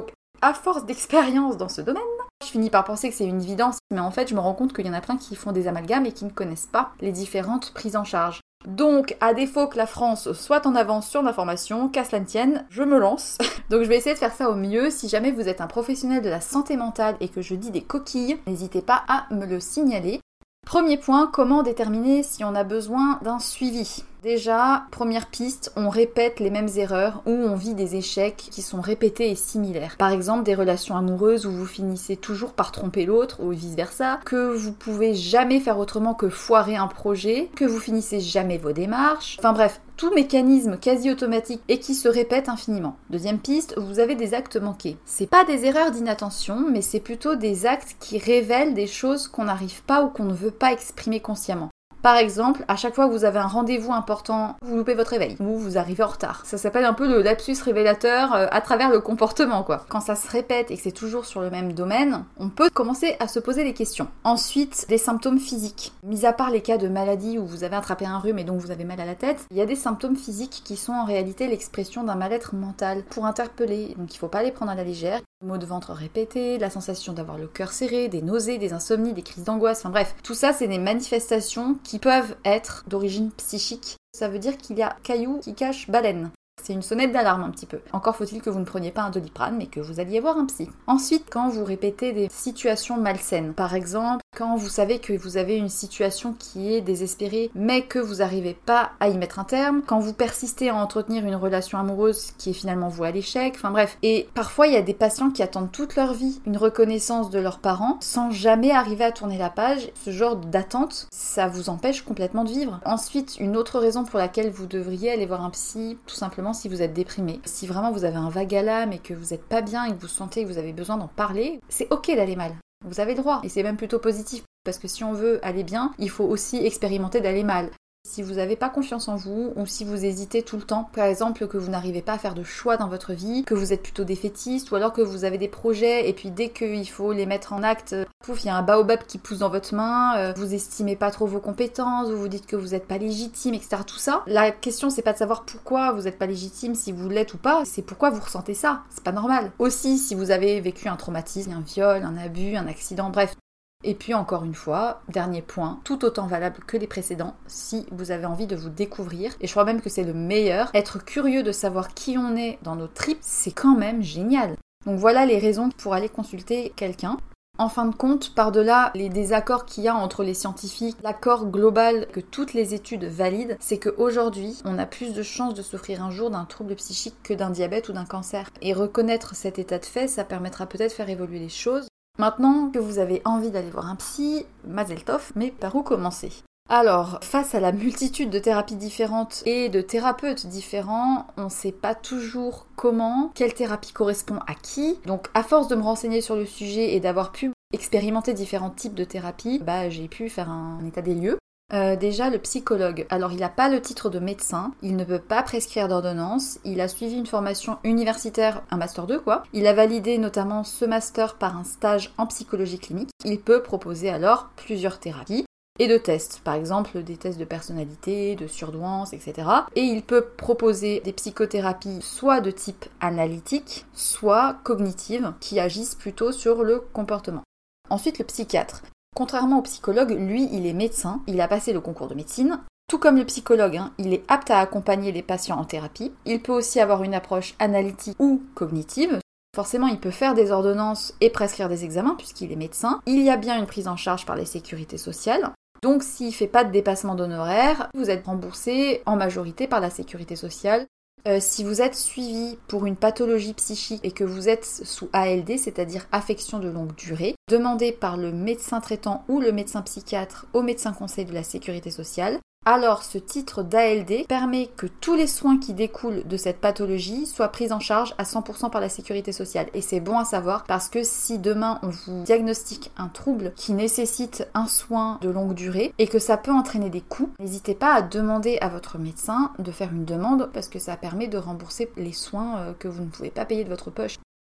Speaker 4: à force d'expérience dans ce domaine, je finis par penser que c'est une évidence, mais en fait je me rends compte qu'il y en a plein qui font des amalgames et qui ne connaissent pas les différentes prises en charge. Donc, à défaut que la France soit en avance sur l'information, qu'à cela ne tienne, je me lance. Donc je vais essayer de faire ça au mieux. Si jamais vous êtes un professionnel de la santé mentale et que je dis des coquilles, n'hésitez pas à me le signaler. Premier point, comment déterminer si on a besoin d'un suivi ? Déjà, première piste, on répète les mêmes erreurs ou on vit des échecs qui sont répétés et similaires. Par exemple, des relations amoureuses où vous finissez toujours par tromper l'autre ou vice-versa, que vous pouvez jamais faire autrement que foirer un projet, que vous finissez jamais vos démarches. Enfin bref, tout mécanisme quasi automatique et qui se répète infiniment. Deuxième piste, vous avez des actes manqués. C'est pas des erreurs d'inattention, mais c'est plutôt des actes qui révèlent des choses qu'on n'arrive pas ou qu'on ne veut pas exprimer consciemment. Par exemple, à chaque fois que vous avez un rendez-vous important, vous loupez votre réveil ou vous arrivez en retard. Ça s'appelle un peu le lapsus révélateur à travers le comportement, quoi. Quand ça se répète et que c'est toujours sur le même domaine, on peut commencer à se poser des questions. Ensuite, des symptômes physiques. Mis à part les cas de maladie où vous avez attrapé un rhume et donc vous avez mal à la tête, il y a des symptômes physiques qui sont en réalité l'expression d'un mal-être mental pour interpeller. Donc il faut pas les prendre à la légère. Maux de ventre répétés, la sensation d'avoir le cœur serré, des nausées, des insomnies, des crises d'angoisse, enfin bref. Tout ça, c'est des manifestations qui peuvent être d'origine psychique. Ça veut dire qu'il y a caillou qui cache baleine. C'est une sonnette d'alarme un petit peu. Encore faut-il que vous ne preniez pas un Doliprane, mais que vous alliez voir un psy. Ensuite, quand vous répétez des situations malsaines, par exemple, quand vous savez que vous avez une situation qui est désespérée, mais que vous n'arrivez pas à y mettre un terme, quand vous persistez à entretenir une relation amoureuse qui est finalement vouée à l'échec, enfin bref. Et parfois, il y a des patients qui attendent toute leur vie une reconnaissance de leurs parents, sans jamais arriver à tourner la page. Ce genre d'attente, ça vous empêche complètement de vivre. Ensuite, une autre raison pour laquelle vous devriez aller voir un psy, tout simplement si vous êtes déprimé. Si vraiment vous avez un vague à l'âme et que vous n'êtes pas bien et que vous sentez que vous avez besoin d'en parler, c'est ok d'aller mal. Vous avez le droit. Et c'est même plutôt positif. Parce que si on veut aller bien, il faut aussi expérimenter d'aller mal. Si vous n'avez pas confiance en vous, ou si vous hésitez tout le temps, par exemple que vous n'arrivez pas à faire de choix dans votre vie, que vous êtes plutôt défaitiste, ou alors que vous avez des projets, et puis dès qu'il faut les mettre en acte, pouf, il y a un baobab qui pousse dans votre main, vous estimez pas trop vos compétences, vous vous dites que vous n'êtes pas légitime, etc. Tout ça, la question c'est pas de savoir pourquoi vous n'êtes pas légitime, si vous l'êtes ou pas, c'est pourquoi vous ressentez ça, c'est pas normal. Aussi, si vous avez vécu un traumatisme, un viol, un abus, un accident, bref. Et puis encore une fois, dernier point, tout autant valable que les précédents, si vous avez envie de vous découvrir, et je crois même que c'est le meilleur, être curieux de savoir qui on est dans nos tripes, c'est quand même génial. Donc voilà les raisons pour aller consulter quelqu'un. En fin de compte, par-delà les désaccords qu'il y a entre les scientifiques, l'accord global que toutes les études valident, c'est qu'aujourd'hui, on a plus de chances de souffrir un jour d'un trouble psychique que d'un diabète ou d'un cancer. Et reconnaître cet état de fait, ça permettra peut-être de faire évoluer les choses. Maintenant que vous avez envie d'aller voir un psy, Mazel Tov, mais par où commencer ? Alors, face à la multitude de thérapies différentes et de thérapeutes différents, on ne sait pas toujours comment, quelle thérapie correspond à qui. Donc, à force de me renseigner sur le sujet et d'avoir pu expérimenter différents types de thérapies, j'ai pu faire un état des lieux. Déjà le psychologue, alors il n'a pas le titre de médecin, il ne peut pas prescrire d'ordonnance, il a suivi une formation universitaire, un master 2 quoi, il a validé notamment ce master par un stage en psychologie clinique, il peut proposer alors plusieurs thérapies et de tests, par exemple des tests de personnalité, de surdouance, etc. Et il peut proposer des psychothérapies soit de type analytique, soit cognitive, qui agissent plutôt sur le comportement. Ensuite le psychiatre. Contrairement au psychologue, lui, il est médecin, il a passé le concours de médecine. Tout comme le psychologue, il est apte à accompagner les patients en thérapie. Il peut aussi avoir une approche analytique ou cognitive. Forcément, il peut faire des ordonnances et prescrire des examens puisqu'il est médecin. Il y a bien une prise en charge par les sécurités sociales. Donc, s'il ne fait pas de dépassement d'honoraires, vous êtes remboursé en majorité par la sécurité sociale. Si vous êtes suivi pour une pathologie psychique et que vous êtes sous ALD, c'est-à-dire affection de longue durée, demandez par le médecin traitant ou le médecin psychiatre au médecin conseil de la sécurité sociale. Alors ce titre d'ALD permet que tous les soins qui découlent de cette pathologie soient pris en charge à 100% par la sécurité sociale. Et c'est bon à savoir parce que si demain on vous diagnostique un trouble qui nécessite un soin de longue durée et que ça peut entraîner des coûts, n'hésitez pas à demander à votre médecin de faire une demande parce que ça permet de rembourser les soins que vous ne pouvez pas payer de votre poche.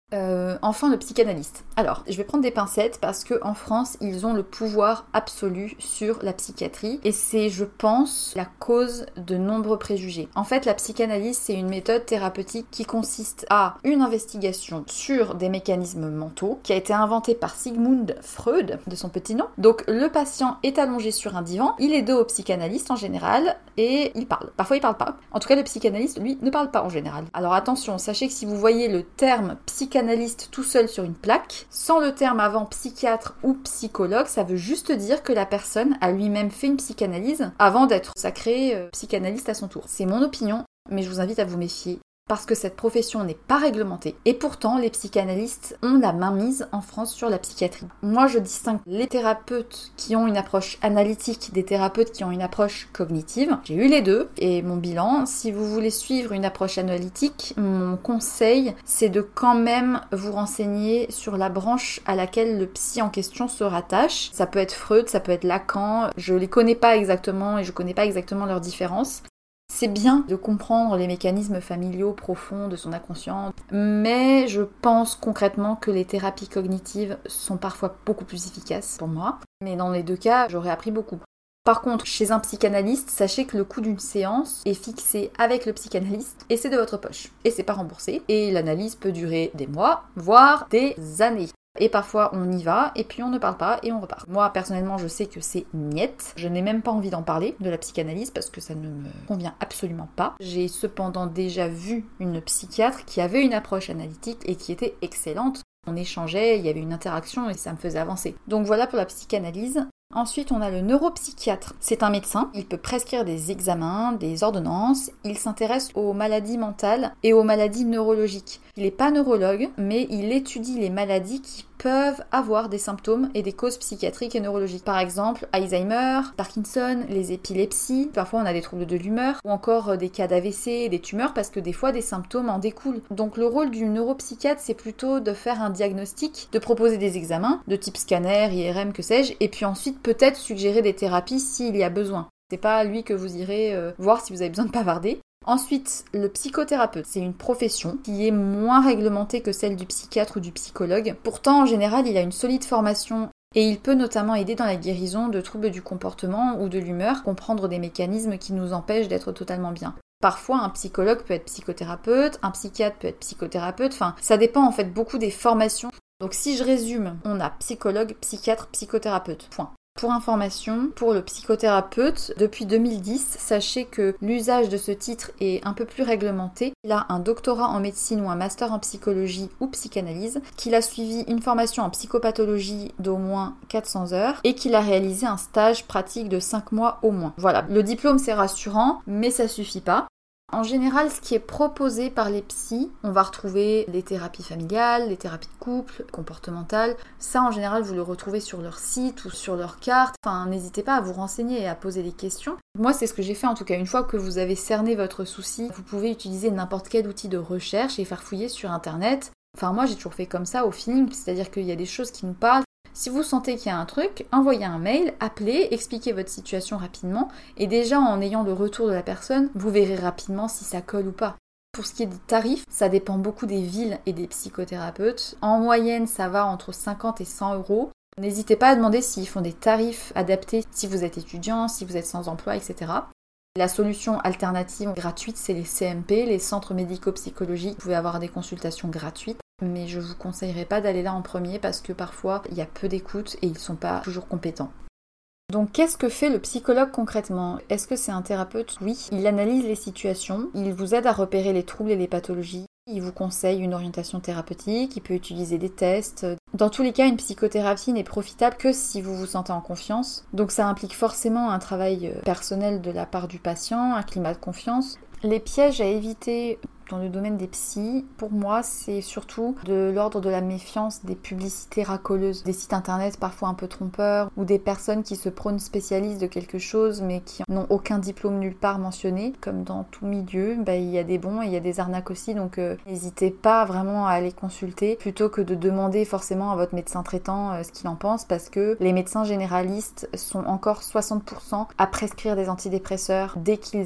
Speaker 4: Enfin, le psychanalyste. Alors, je vais prendre des pincettes parce qu'en France, ils ont le pouvoir absolu sur la psychiatrie et c'est, je pense, la cause de nombreux préjugés. En fait, la psychanalyse, c'est une méthode thérapeutique qui consiste à une investigation sur des mécanismes mentaux qui a été inventée par Sigmund Freud, de son petit nom. Donc, le patient est allongé sur un divan, il est dos au psychanalyste en général et il parle. Parfois, il parle pas. En tout cas, le psychanalyste, lui, ne parle pas en général. Alors attention, sachez que si vous voyez le terme psychanalyste tout seul sur une plaque, sans le terme avant psychiatre ou psychologue, ça veut juste dire que la personne a lui-même fait une psychanalyse avant d'être sacré psychanalyste à son tour. C'est mon opinion, mais je vous invite à vous méfier. Parce que cette profession n'est pas réglementée. Et pourtant, les psychanalystes ont la main mise en France sur la psychiatrie. Moi, je distingue les thérapeutes qui ont une approche analytique des thérapeutes qui ont une approche cognitive. J'ai eu les deux, et mon bilan, si vous voulez suivre une approche analytique, mon conseil, c'est de quand même vous renseigner sur la branche à laquelle le psy en question se rattache. Ça peut être Freud, ça peut être Lacan, je les connais pas exactement et je connais pas exactement leurs différences. C'est bien de comprendre les mécanismes familiaux profonds de son inconscient, mais je pense concrètement que les thérapies cognitives sont parfois beaucoup plus efficaces pour moi. Mais dans les deux cas, j'aurais appris beaucoup. Par contre, chez un psychanalyste, sachez que le coût d'une séance est fixé avec le psychanalyste et c'est de votre poche. Et c'est pas remboursé. Et l'analyse peut durer des mois, voire des années. Et parfois on y va, et puis on ne parle pas, et on repart. Moi, personnellement, je sais que c'est niette. Je n'ai même pas envie d'en parler, de la psychanalyse, parce que ça ne me convient absolument pas. J'ai cependant déjà vu une psychiatre qui avait une approche analytique et qui était excellente. On échangeait, il y avait une interaction et ça me faisait avancer. Donc voilà pour la psychanalyse. Ensuite, on a le neuropsychiatre. C'est un médecin, il peut prescrire des examens, des ordonnances, il s'intéresse aux maladies mentales et aux maladies neurologiques. Il n'est pas neurologue, mais il étudie les maladies qui peuvent avoir des symptômes et des causes psychiatriques et neurologiques. Par exemple, Alzheimer, Parkinson, les épilepsies, parfois on a des troubles de l'humeur, ou encore des cas d'AVC, des tumeurs, parce que des fois des symptômes en découlent. Donc le rôle du neuropsychiatre, c'est plutôt de faire un diagnostic, de proposer des examens, de type scanner, IRM, que sais-je, et puis ensuite peut-être suggérer des thérapies s'il y a besoin. C'est pas lui que vous irez voir si vous avez besoin de bavarder. Ensuite, le psychothérapeute, c'est une profession qui est moins réglementée que celle du psychiatre ou du psychologue. Pourtant, en général, il a une solide formation et il peut notamment aider dans la guérison de troubles du comportement ou de l'humeur, comprendre des mécanismes qui nous empêchent d'être totalement bien. Parfois, un psychologue peut être psychothérapeute, un psychiatre peut être psychothérapeute, enfin, ça dépend en fait beaucoup des formations. Donc si je résume, on a psychologue, psychiatre, psychothérapeute, point. Pour information, pour le psychothérapeute, depuis 2010, sachez que l'usage de ce titre est un peu plus réglementé. Il a un doctorat en médecine ou un master en psychologie ou psychanalyse, qu'il a suivi une formation en psychopathologie d'au moins 400 heures et qu'il a réalisé un stage pratique de 5 mois au moins. Voilà, le diplôme c'est rassurant, mais ça suffit pas. En général, ce qui est proposé par les psys, on va retrouver les thérapies familiales, les thérapies de couple, comportementales. Ça, en général, vous le retrouvez sur leur site ou sur leur carte. Enfin, n'hésitez pas à vous renseigner et à poser des questions. Moi, c'est ce que j'ai fait en tout cas. Une fois que vous avez cerné votre souci, vous pouvez utiliser n'importe quel outil de recherche et faire fouiller sur Internet. Enfin, moi, j'ai toujours fait comme ça au feeling, c'est-à-dire qu'il y a des choses qui nous parlent. Si vous sentez qu'il y a un truc, envoyez un mail, appelez, expliquez votre situation rapidement et déjà en ayant le retour de la personne, vous verrez rapidement si ça colle ou pas. Pour ce qui est des tarifs, ça dépend beaucoup des villes et des psychothérapeutes. En moyenne, ça va entre 50 et 100 €. N'hésitez pas à demander s'ils font des tarifs adaptés si vous êtes étudiant, si vous êtes sans emploi, etc. La solution alternative gratuite, c'est les CMP, les centres médico-psychologiques. Vous pouvez avoir des consultations gratuites. Mais je vous conseillerais pas d'aller là en premier parce que parfois il y a peu d'écoute et ils sont pas toujours compétents. Donc qu'est-ce que fait le psychologue concrètement ? Est-ce que c'est un thérapeute ? Oui, il analyse les situations, il vous aide à repérer les troubles et les pathologies, il vous conseille une orientation thérapeutique, il peut utiliser des tests. Dans tous les cas, une psychothérapie n'est profitable que si vous vous sentez en confiance. Donc ça implique forcément un travail personnel de la part du patient, un climat de confiance. Les pièges à éviter dans le domaine des psys, pour moi, c'est surtout de l'ordre de la méfiance des publicités racoleuses, des sites internet parfois un peu trompeurs, ou des personnes qui se prônent spécialistes de quelque chose mais qui n'ont aucun diplôme nulle part mentionné. Comme dans tout milieu, il y a des bons et il y a des arnaques aussi, donc n'hésitez pas vraiment à aller consulter plutôt que de demander forcément à votre médecin traitant ce qu'il en pense, parce que les médecins généralistes sont encore 60% à prescrire des antidépresseurs dès qu'ils entendent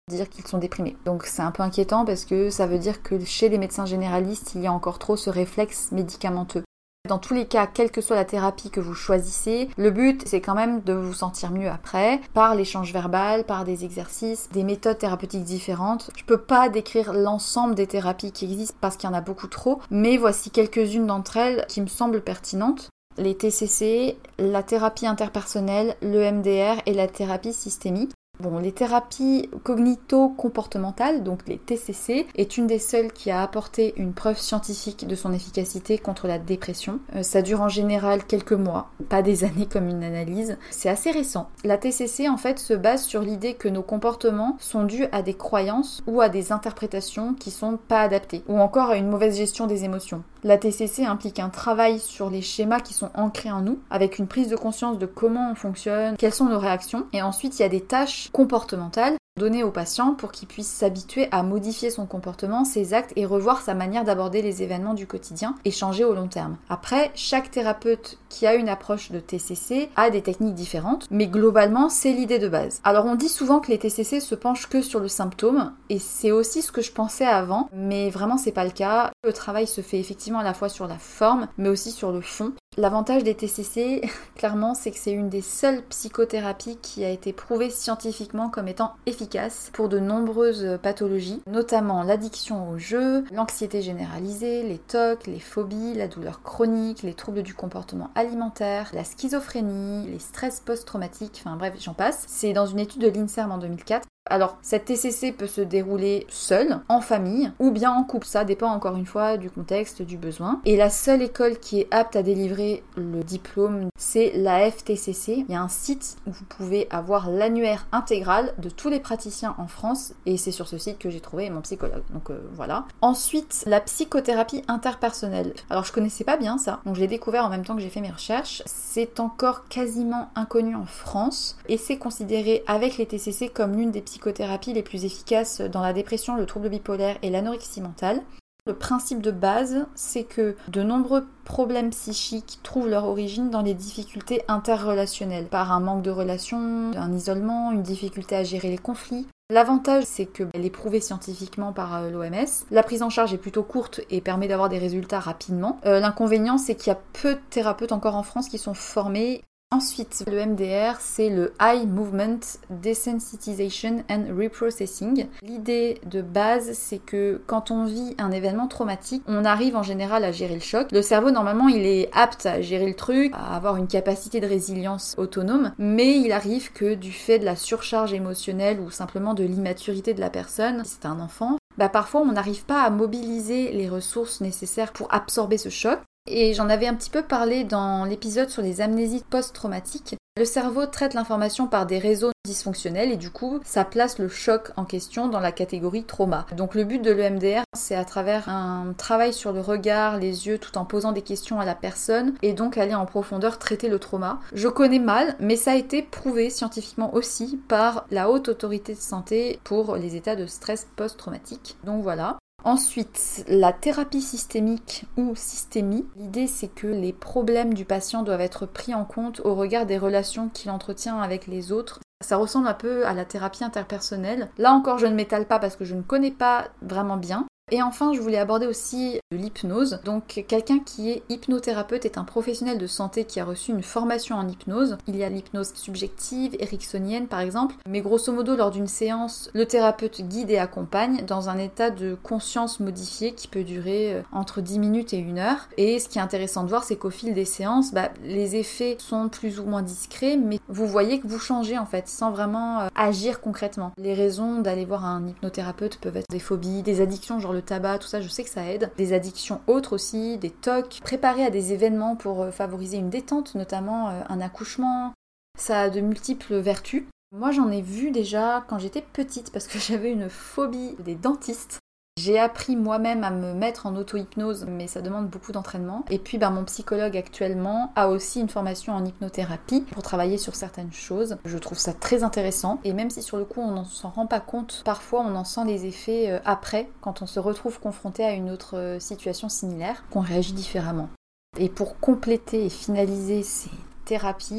Speaker 4: dire qu'ils sont déprimés. Donc c'est un peu inquiétant parce que ça veut dire que chez les médecins généralistes, il y a encore trop ce réflexe médicamenteux. Dans tous les cas, quelle que soit la thérapie que vous choisissez, le but c'est quand même de vous sentir mieux après, par l'échange verbal, par des exercices, des méthodes thérapeutiques différentes. Je peux pas décrire l'ensemble des thérapies qui existent parce qu'il y en a beaucoup trop, mais voici quelques-unes d'entre elles qui me semblent pertinentes. Les TCC, la thérapie interpersonnelle, le MDR et la thérapie systémique. Bon, les thérapies cognito-comportementales, donc les TCC, est une des seules qui a apporté une preuve scientifique de son efficacité contre la dépression. Ça dure en général quelques mois, pas des années comme une analyse. C'est assez récent. La TCC, en fait, se base sur l'idée que nos comportements sont dus à des croyances ou à des interprétations qui sont pas adaptées, ou encore à une mauvaise gestion des émotions. La TCC implique un travail sur les schémas qui sont ancrés en nous, avec une prise de conscience de comment on fonctionne, quelles sont nos réactions, et ensuite il y a des tâches comportementales données au patient pour qu'il puisse s'habituer à modifier son comportement, ses actes et revoir sa manière d'aborder les événements du quotidien et changer au long terme. Après, chaque thérapeute qui a une approche de TCC a des techniques différentes, mais globalement, c'est l'idée de base. Alors on dit souvent que les TCC se penchent que sur le symptôme, et c'est aussi ce que je pensais avant, mais vraiment c'est pas le cas. Le travail se fait effectivement à la fois sur la forme, mais aussi sur le fond. L'avantage des TCC, clairement, c'est que c'est une des seules psychothérapies qui a été prouvée scientifiquement comme étant efficace pour de nombreuses pathologies, notamment l'addiction au jeu, l'anxiété généralisée, les TOC, les phobies, la douleur chronique, les troubles du comportement alimentaire, la schizophrénie, les stress post-traumatiques, enfin bref, j'en passe. C'est dans une étude de l'INSERM en 2004. Alors, cette TCC peut se dérouler seule, en famille, ou bien en couple. Ça dépend encore une fois du contexte, du besoin. Et la seule école qui est apte à délivrer le diplôme, c'est la FTCC. Il y a un site où vous pouvez avoir l'annuaire intégral de tous les praticiens en France. Et c'est sur ce site que j'ai trouvé mon psychologue. Donc voilà. Ensuite, la psychothérapie interpersonnelle. Alors, je connaissais pas bien ça. Donc, je l'ai découvert en même temps que j'ai fait mes recherches. C'est encore quasiment inconnu en France. Et c'est considéré avec les TCC comme l'une des psychothérapies les plus efficaces dans la dépression, le trouble bipolaire et l'anorexie mentale. Le principe de base, c'est que de nombreux problèmes psychiques trouvent leur origine dans les difficultés interrelationnelles, par un manque de relations, un isolement, une difficulté à gérer les conflits. L'avantage, c'est qu'elle est prouvée scientifiquement par l'OMS. La prise en charge est plutôt courte et permet d'avoir des résultats rapidement. L'inconvénient, c'est qu'il y a peu de thérapeutes encore en France qui sont formés. Ensuite, le MDR, c'est le Eye Movement Desensitization and Reprocessing. L'idée de base, c'est que quand on vit un événement traumatique, on arrive en général à gérer le choc. Le cerveau, normalement, il est apte à gérer le truc, à avoir une capacité de résilience autonome, mais il arrive que du fait de la surcharge émotionnelle ou simplement de l'immaturité de la personne, si c'est un enfant, parfois on n'arrive pas à mobiliser les ressources nécessaires pour absorber ce choc. Et j'en avais un petit peu parlé dans l'épisode sur les amnésies post-traumatiques. Le cerveau traite l'information par des réseaux dysfonctionnels et du coup, ça place le choc en question dans la catégorie trauma. Donc le but de l'EMDR, c'est à travers un travail sur le regard, les yeux, tout en posant des questions à la personne et donc aller en profondeur traiter le trauma. Je connais mal, mais ça a été prouvé scientifiquement aussi par la Haute Autorité de Santé pour les états de stress post-traumatique. Donc voilà. Ensuite, la thérapie systémique ou systémie. L'idée, c'est que les problèmes du patient doivent être pris en compte au regard des relations qu'il entretient avec les autres. Ça ressemble un peu à la thérapie interpersonnelle. Là encore, je ne m'étale pas parce que je ne connais pas vraiment bien. Et enfin, je voulais aborder aussi l'hypnose. Donc, quelqu'un qui est hypnothérapeute est un professionnel de santé qui a reçu une formation en hypnose. Il y a l'hypnose subjective, ericksonienne par exemple. Mais grosso modo, lors d'une séance, le thérapeute guide et accompagne dans un état de conscience modifié qui peut durer entre 10 minutes et 1 heure. Et ce qui est intéressant de voir, c'est qu'au fil des séances, les effets sont plus ou moins discrets, mais vous voyez que vous changez en fait, sans vraiment agir concrètement. Les raisons d'aller voir un hypnothérapeute peuvent être des phobies, des addictions, genre le tabac, tout ça, je sais que ça aide. Des addictions autres aussi, des TOC, préparer à des événements pour favoriser une détente, notamment un accouchement. Ça a de multiples vertus. Moi, j'en ai vu déjà quand j'étais petite parce que j'avais une phobie des dentistes. J'ai appris moi-même à me mettre en auto-hypnose, mais ça demande beaucoup d'entraînement. Et puis mon psychologue actuellement a aussi une formation en hypnothérapie pour travailler sur certaines choses. Je trouve ça très intéressant. Et même si sur le coup on ne s'en rend pas compte, parfois on en sent les effets après, quand on se retrouve confronté à une autre situation similaire, qu'on réagit différemment. Et pour compléter et finaliser ces thérapies,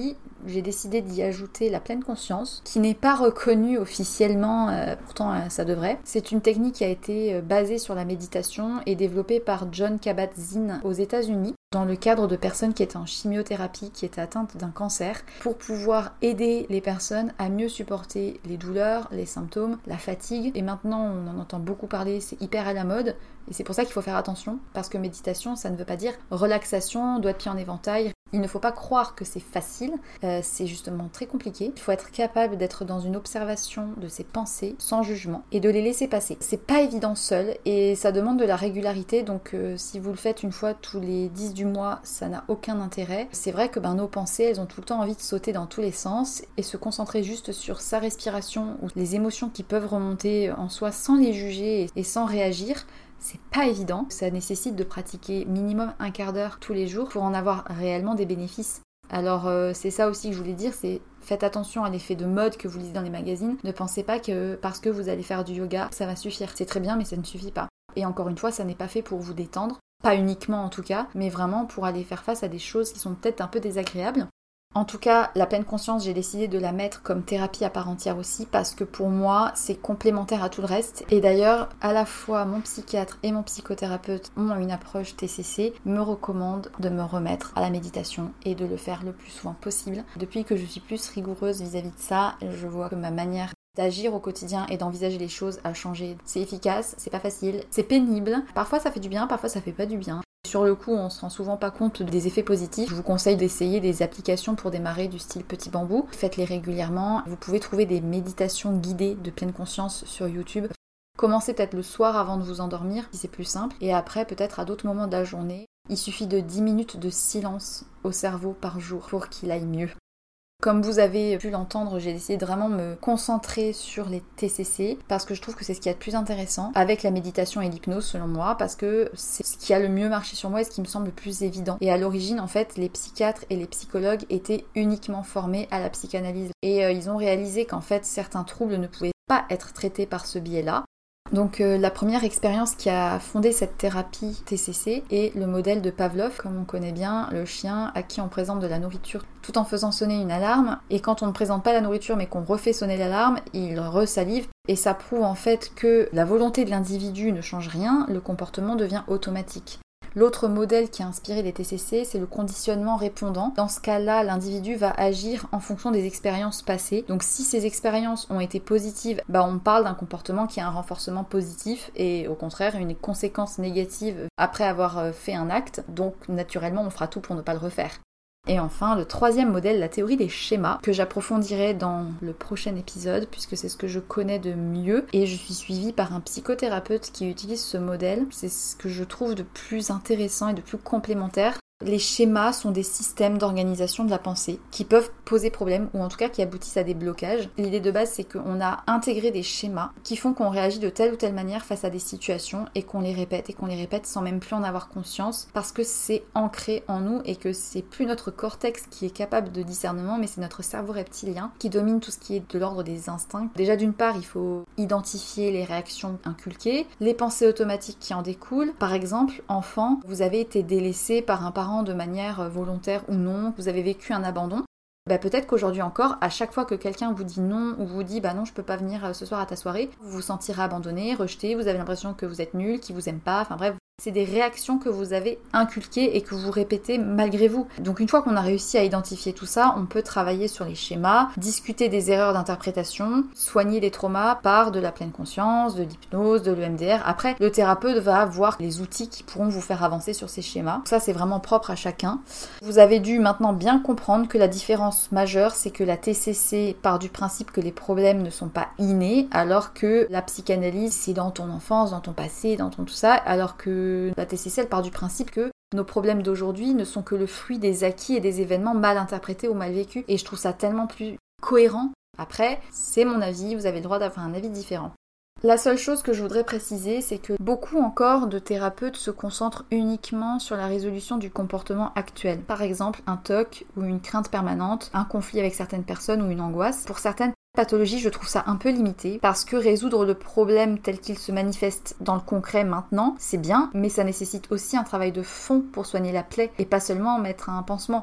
Speaker 4: j'ai décidé d'y ajouter la pleine conscience, qui n'est pas reconnue officiellement, pourtant ça devrait. C'est une technique qui a été basée sur la méditation et développée par Jon Kabat-Zinn aux États-Unis, dans le cadre de personnes qui étaient en chimiothérapie, qui étaient atteintes d'un cancer, pour pouvoir aider les personnes à mieux supporter les douleurs, les symptômes, la fatigue. Et maintenant, on en entend beaucoup parler, c'est hyper à la mode. Et c'est pour ça qu'il faut faire attention, parce que méditation, ça ne veut pas dire relaxation, doigts de pied en éventail. Il ne faut pas croire que c'est facile, c'est justement très compliqué. Il faut être capable d'être dans une observation de ses pensées, sans jugement, et de les laisser passer. C'est pas évident seul, et ça demande de la régularité, donc si vous le faites une fois tous les 10 du mois, ça n'a aucun intérêt. C'est vrai que nos pensées, elles ont tout le temps envie de sauter dans tous les sens, et se concentrer juste sur sa respiration, ou les émotions qui peuvent remonter en soi sans les juger et sans réagir, c'est pas évident, ça nécessite de pratiquer minimum un quart d'heure tous les jours pour en avoir réellement des bénéfices. Alors c'est ça aussi que je voulais dire, c'est faites attention à l'effet de mode que vous lisez dans les magazines. Ne pensez pas que parce que vous allez faire du yoga, ça va suffire. C'est très bien mais ça ne suffit pas. Et encore une fois, ça n'est pas fait pour vous détendre, pas uniquement en tout cas, mais vraiment pour aller faire face à des choses qui sont peut-être un peu désagréables. En tout cas, la pleine conscience, j'ai décidé de la mettre comme thérapie à part entière aussi parce que pour moi, c'est complémentaire à tout le reste. Et d'ailleurs, à la fois mon psychiatre et mon psychothérapeute ont une approche TCC, me recommandent de me remettre à la méditation et de le faire le plus souvent possible. Depuis que je suis plus rigoureuse vis-à-vis de ça, je vois que ma manière d'agir au quotidien et d'envisager les choses a changé. C'est efficace, c'est pas facile, c'est pénible. Parfois ça fait du bien, parfois ça fait pas du bien. Sur le coup, on se rend souvent pas compte des effets positifs. Je vous conseille d'essayer des applications pour démarrer du style Petit Bambou. Faites-les régulièrement. Vous pouvez trouver des méditations guidées de pleine conscience sur YouTube. Commencez peut-être le soir avant de vous endormir, si c'est plus simple. Et après, peut-être à d'autres moments de la journée. Il suffit de 10 minutes de silence au cerveau par jour pour qu'il aille mieux. Comme vous avez pu l'entendre, j'ai décidé de vraiment me concentrer sur les TCC parce que je trouve que c'est ce qu'il y a de plus intéressant avec la méditation et l'hypnose selon moi parce que c'est ce qui a le mieux marché sur moi et ce qui me semble le plus évident. Et à l'origine, en fait, les psychiatres et les psychologues étaient uniquement formés à la psychanalyse et ils ont réalisé qu'en fait, certains troubles ne pouvaient pas être traités par ce biais-là. Donc la première expérience qui a fondé cette thérapie TCC est le modèle de Pavlov, comme on connaît bien, le chien à qui on présente de la nourriture tout en faisant sonner une alarme, et quand on ne présente pas la nourriture mais qu'on refait sonner l'alarme, il resalive, et ça prouve en fait que la volonté de l'individu ne change rien, le comportement devient automatique. L'autre modèle qui a inspiré les TCC, c'est le conditionnement répondant. Dans ce cas-là, l'individu va agir en fonction des expériences passées. Donc si ces expériences ont été positives, on parle d'un comportement qui a un renforcement positif et au contraire une conséquence négative après avoir fait un acte. Donc naturellement, on fera tout pour ne pas le refaire. Et enfin, le troisième modèle, la théorie des schémas, que j'approfondirai dans le prochain épisode, puisque c'est ce que je connais de mieux. Et je suis suivie par un psychothérapeute qui utilise ce modèle. C'est ce que je trouve de plus intéressant et de plus complémentaire. Les schémas sont des systèmes d'organisation de la pensée qui peuvent poser problème ou en tout cas qui aboutissent à des blocages. L'idée de base, c'est qu'on a intégré des schémas qui font qu'on réagit de telle ou telle manière face à des situations et qu'on les répète sans même plus en avoir conscience parce que c'est ancré en nous et que c'est plus notre cortex qui est capable de discernement mais c'est notre cerveau reptilien qui domine tout ce qui est de l'ordre des instincts. Déjà d'une part, il faut identifier les réactions inculquées, les pensées automatiques qui en découlent. Par exemple, enfant, vous avez été délaissé par un parent de manière volontaire ou non, vous avez vécu un abandon, peut-être qu'aujourd'hui encore, à chaque fois que quelqu'un vous dit non ou vous dit non je peux pas venir ce soir à ta soirée, vous vous sentirez abandonné, rejeté, vous avez l'impression que vous êtes nul, qu'ils vous aiment pas, enfin bref, c'est des réactions que vous avez inculquées et que vous répétez malgré vous. Donc une fois qu'on a réussi à identifier tout ça, on peut travailler sur les schémas, discuter des erreurs d'interprétation, soigner les traumas par de la pleine conscience, de l'hypnose, de l'EMDR. Après, le thérapeute va avoir les outils qui pourront vous faire avancer sur ces schémas. Ça, c'est vraiment propre à chacun. Vous avez dû maintenant bien comprendre que la différence majeure, c'est que la TCC part du principe que les problèmes ne sont pas innés, alors que la psychanalyse, c'est dans ton enfance, dans ton passé, dans ton tout ça, alors que la TCC, elle part du principe que nos problèmes d'aujourd'hui ne sont que le fruit des acquis et des événements mal interprétés ou mal vécus. Et je trouve ça tellement plus cohérent. Après, c'est mon avis, vous avez le droit d'avoir un avis différent. La seule chose que je voudrais préciser, c'est que beaucoup encore de thérapeutes se concentrent uniquement sur la résolution du comportement actuel. Par exemple, un TOC ou une crainte permanente, un conflit avec certaines personnes ou une angoisse. Pour certaines pathologies, je trouve ça un peu limité parce que résoudre le problème tel qu'il se manifeste dans le concret maintenant, c'est bien, mais ça nécessite aussi un travail de fond pour soigner la plaie et pas seulement mettre un pansement.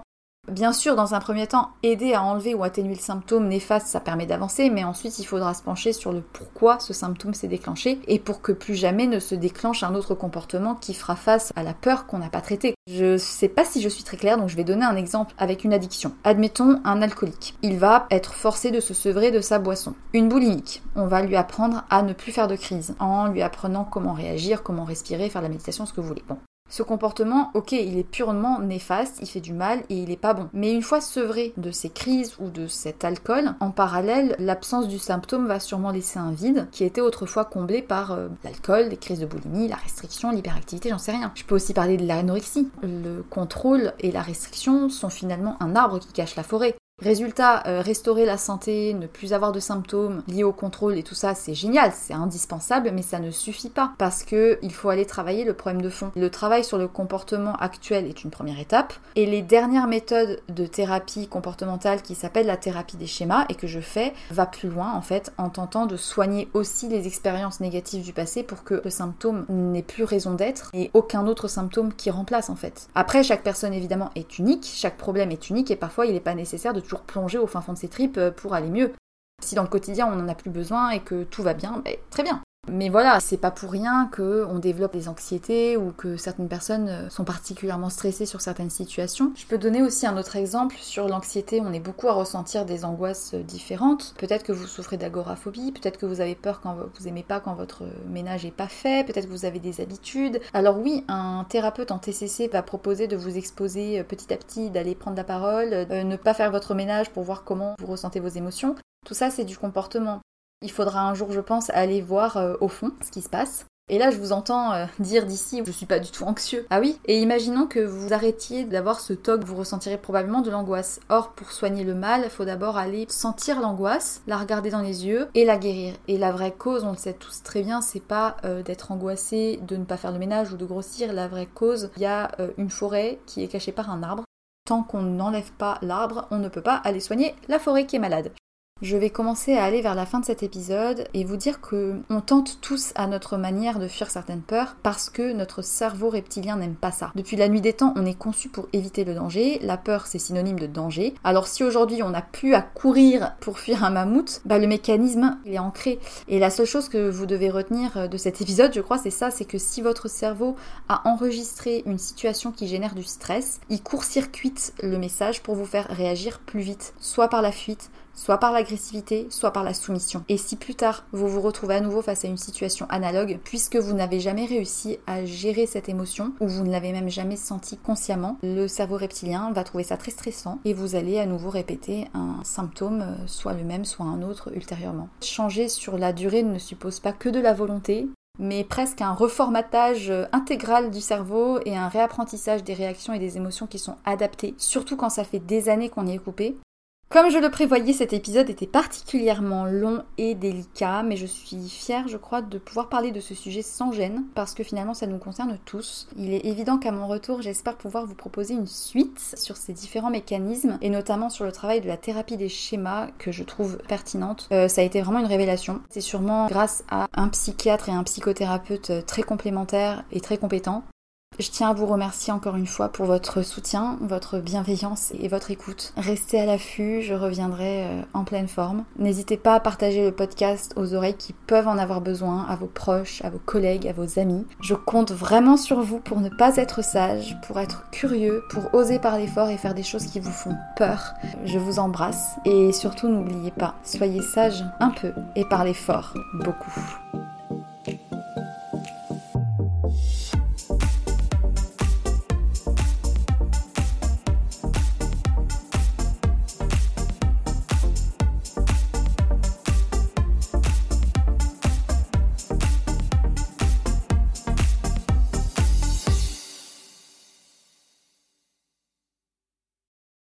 Speaker 4: Bien sûr, dans un premier temps, aider à enlever ou atténuer le symptôme néfaste, ça permet d'avancer, mais ensuite il faudra se pencher sur le pourquoi ce symptôme s'est déclenché et pour que plus jamais ne se déclenche un autre comportement qui fera face à la peur qu'on n'a pas traitée. Je sais pas si je suis très claire, donc je vais donner un exemple avec une addiction. Admettons un alcoolique. Il va être forcé de se sevrer de sa boisson. Une boulimique. On va lui apprendre à ne plus faire de crise en lui apprenant comment réagir, comment respirer, faire de la méditation, ce que vous voulez. Bon. Ce comportement, ok, il est purement néfaste, il fait du mal et il est pas bon. Mais une fois sevré de ces crises ou de cet alcool, en parallèle, l'absence du symptôme va sûrement laisser un vide qui était autrefois comblé par l'alcool, les crises de boulimie, la restriction, l'hyperactivité, j'en sais rien. Je peux aussi parler de l'anorexie. Le contrôle et la restriction sont finalement un arbre qui cache la forêt. Résultat, restaurer la santé, ne plus avoir de symptômes liés au contrôle et tout ça, c'est génial, c'est indispensable, mais ça ne suffit pas parce que il faut aller travailler le problème de fond. Le travail sur le comportement actuel est une première étape et les dernières méthodes de thérapie comportementale qui s'appellent la thérapie des schémas et que je fais va plus loin en fait en tentant de soigner aussi les expériences négatives du passé pour que le symptôme n'ait plus raison d'être et aucun autre symptôme qui remplace en fait. Après, chaque personne évidemment est unique, chaque problème est unique et parfois il n'est pas nécessaire de toujours plonger au fin fond de ses tripes pour aller mieux. Si dans le quotidien on n'en a plus besoin et que tout va bien, très bien. Mais voilà, c'est pas pour rien qu'on développe des anxiétés ou que certaines personnes sont particulièrement stressées sur certaines situations. Je peux donner aussi un autre exemple. Sur l'anxiété, on est beaucoup à ressentir des angoisses différentes. Peut-être que vous souffrez d'agoraphobie, peut-être que vous avez peur quand vous aimez pas quand votre ménage est pas fait, peut-être que vous avez des habitudes. Alors oui, un thérapeute en TCC va proposer de vous exposer petit à petit, d'aller prendre la parole, ne pas faire votre ménage pour voir comment vous ressentez vos émotions. Tout ça, c'est du comportement. Il faudra un jour, je pense, aller voir au fond ce qui se passe. Et là, je vous entends dire d'ici, je suis pas du tout anxieux. Ah oui? Et imaginons que vous arrêtiez d'avoir ce toc, vous ressentirez probablement de l'angoisse. Or, pour soigner le mal, il faut d'abord aller sentir l'angoisse, la regarder dans les yeux et la guérir. Et la vraie cause, on le sait tous très bien, c'est pas d'être angoissé, de ne pas faire le ménage ou de grossir. La vraie cause, il y a une forêt qui est cachée par un arbre. Tant qu'on n'enlève pas l'arbre, on ne peut pas aller soigner la forêt qui est malade. Je vais commencer à aller vers la fin de cet épisode et vous dire qu'on tente tous à notre manière de fuir certaines peurs parce que notre cerveau reptilien n'aime pas ça. Depuis la nuit des temps, on est conçu pour éviter le danger. La peur, c'est synonyme de danger. Alors si aujourd'hui on n'a plus à courir pour fuir un mammouth, le mécanisme, il est ancré. Et la seule chose que vous devez retenir de cet épisode, je crois, c'est ça, c'est que si votre cerveau a enregistré une situation qui génère du stress, il court-circuite le message pour vous faire réagir plus vite, soit par la fuite, soit par l'agressivité, soit par la soumission. Et si plus tard, vous vous retrouvez à nouveau face à une situation analogue, puisque vous n'avez jamais réussi à gérer cette émotion, ou vous ne l'avez même jamais senti consciemment, le cerveau reptilien va trouver ça très stressant, et vous allez à nouveau répéter un symptôme, soit le même, soit un autre, ultérieurement. Changer sur la durée ne suppose pas que de la volonté, mais presque un reformatage intégral du cerveau et un réapprentissage des réactions et des émotions qui sont adaptées, surtout quand ça fait des années qu'on y est coupé. Comme je le prévoyais, cet épisode était particulièrement long et délicat, mais je suis fière, je crois, de pouvoir parler de ce sujet sans gêne, parce que finalement ça nous concerne tous. Il est évident qu'à mon retour, j'espère pouvoir vous proposer une suite sur ces différents mécanismes, et notamment sur le travail de la thérapie des schémas, que je trouve pertinente. Ça a été vraiment une révélation. C'est sûrement grâce à un psychiatre et un psychothérapeute très complémentaires et très compétents. Je tiens à vous remercier encore une fois pour votre soutien, votre bienveillance et votre écoute. Restez à l'affût, je reviendrai en pleine forme. N'hésitez pas à partager le podcast aux oreilles qui peuvent en avoir besoin, à vos proches, à vos collègues, à vos amis. Je compte vraiment sur vous pour ne pas être sage, pour être curieux, pour oser parler fort et faire des choses qui vous font peur. Je vous embrasse et surtout n'oubliez pas, soyez sage un peu et parlez fort beaucoup.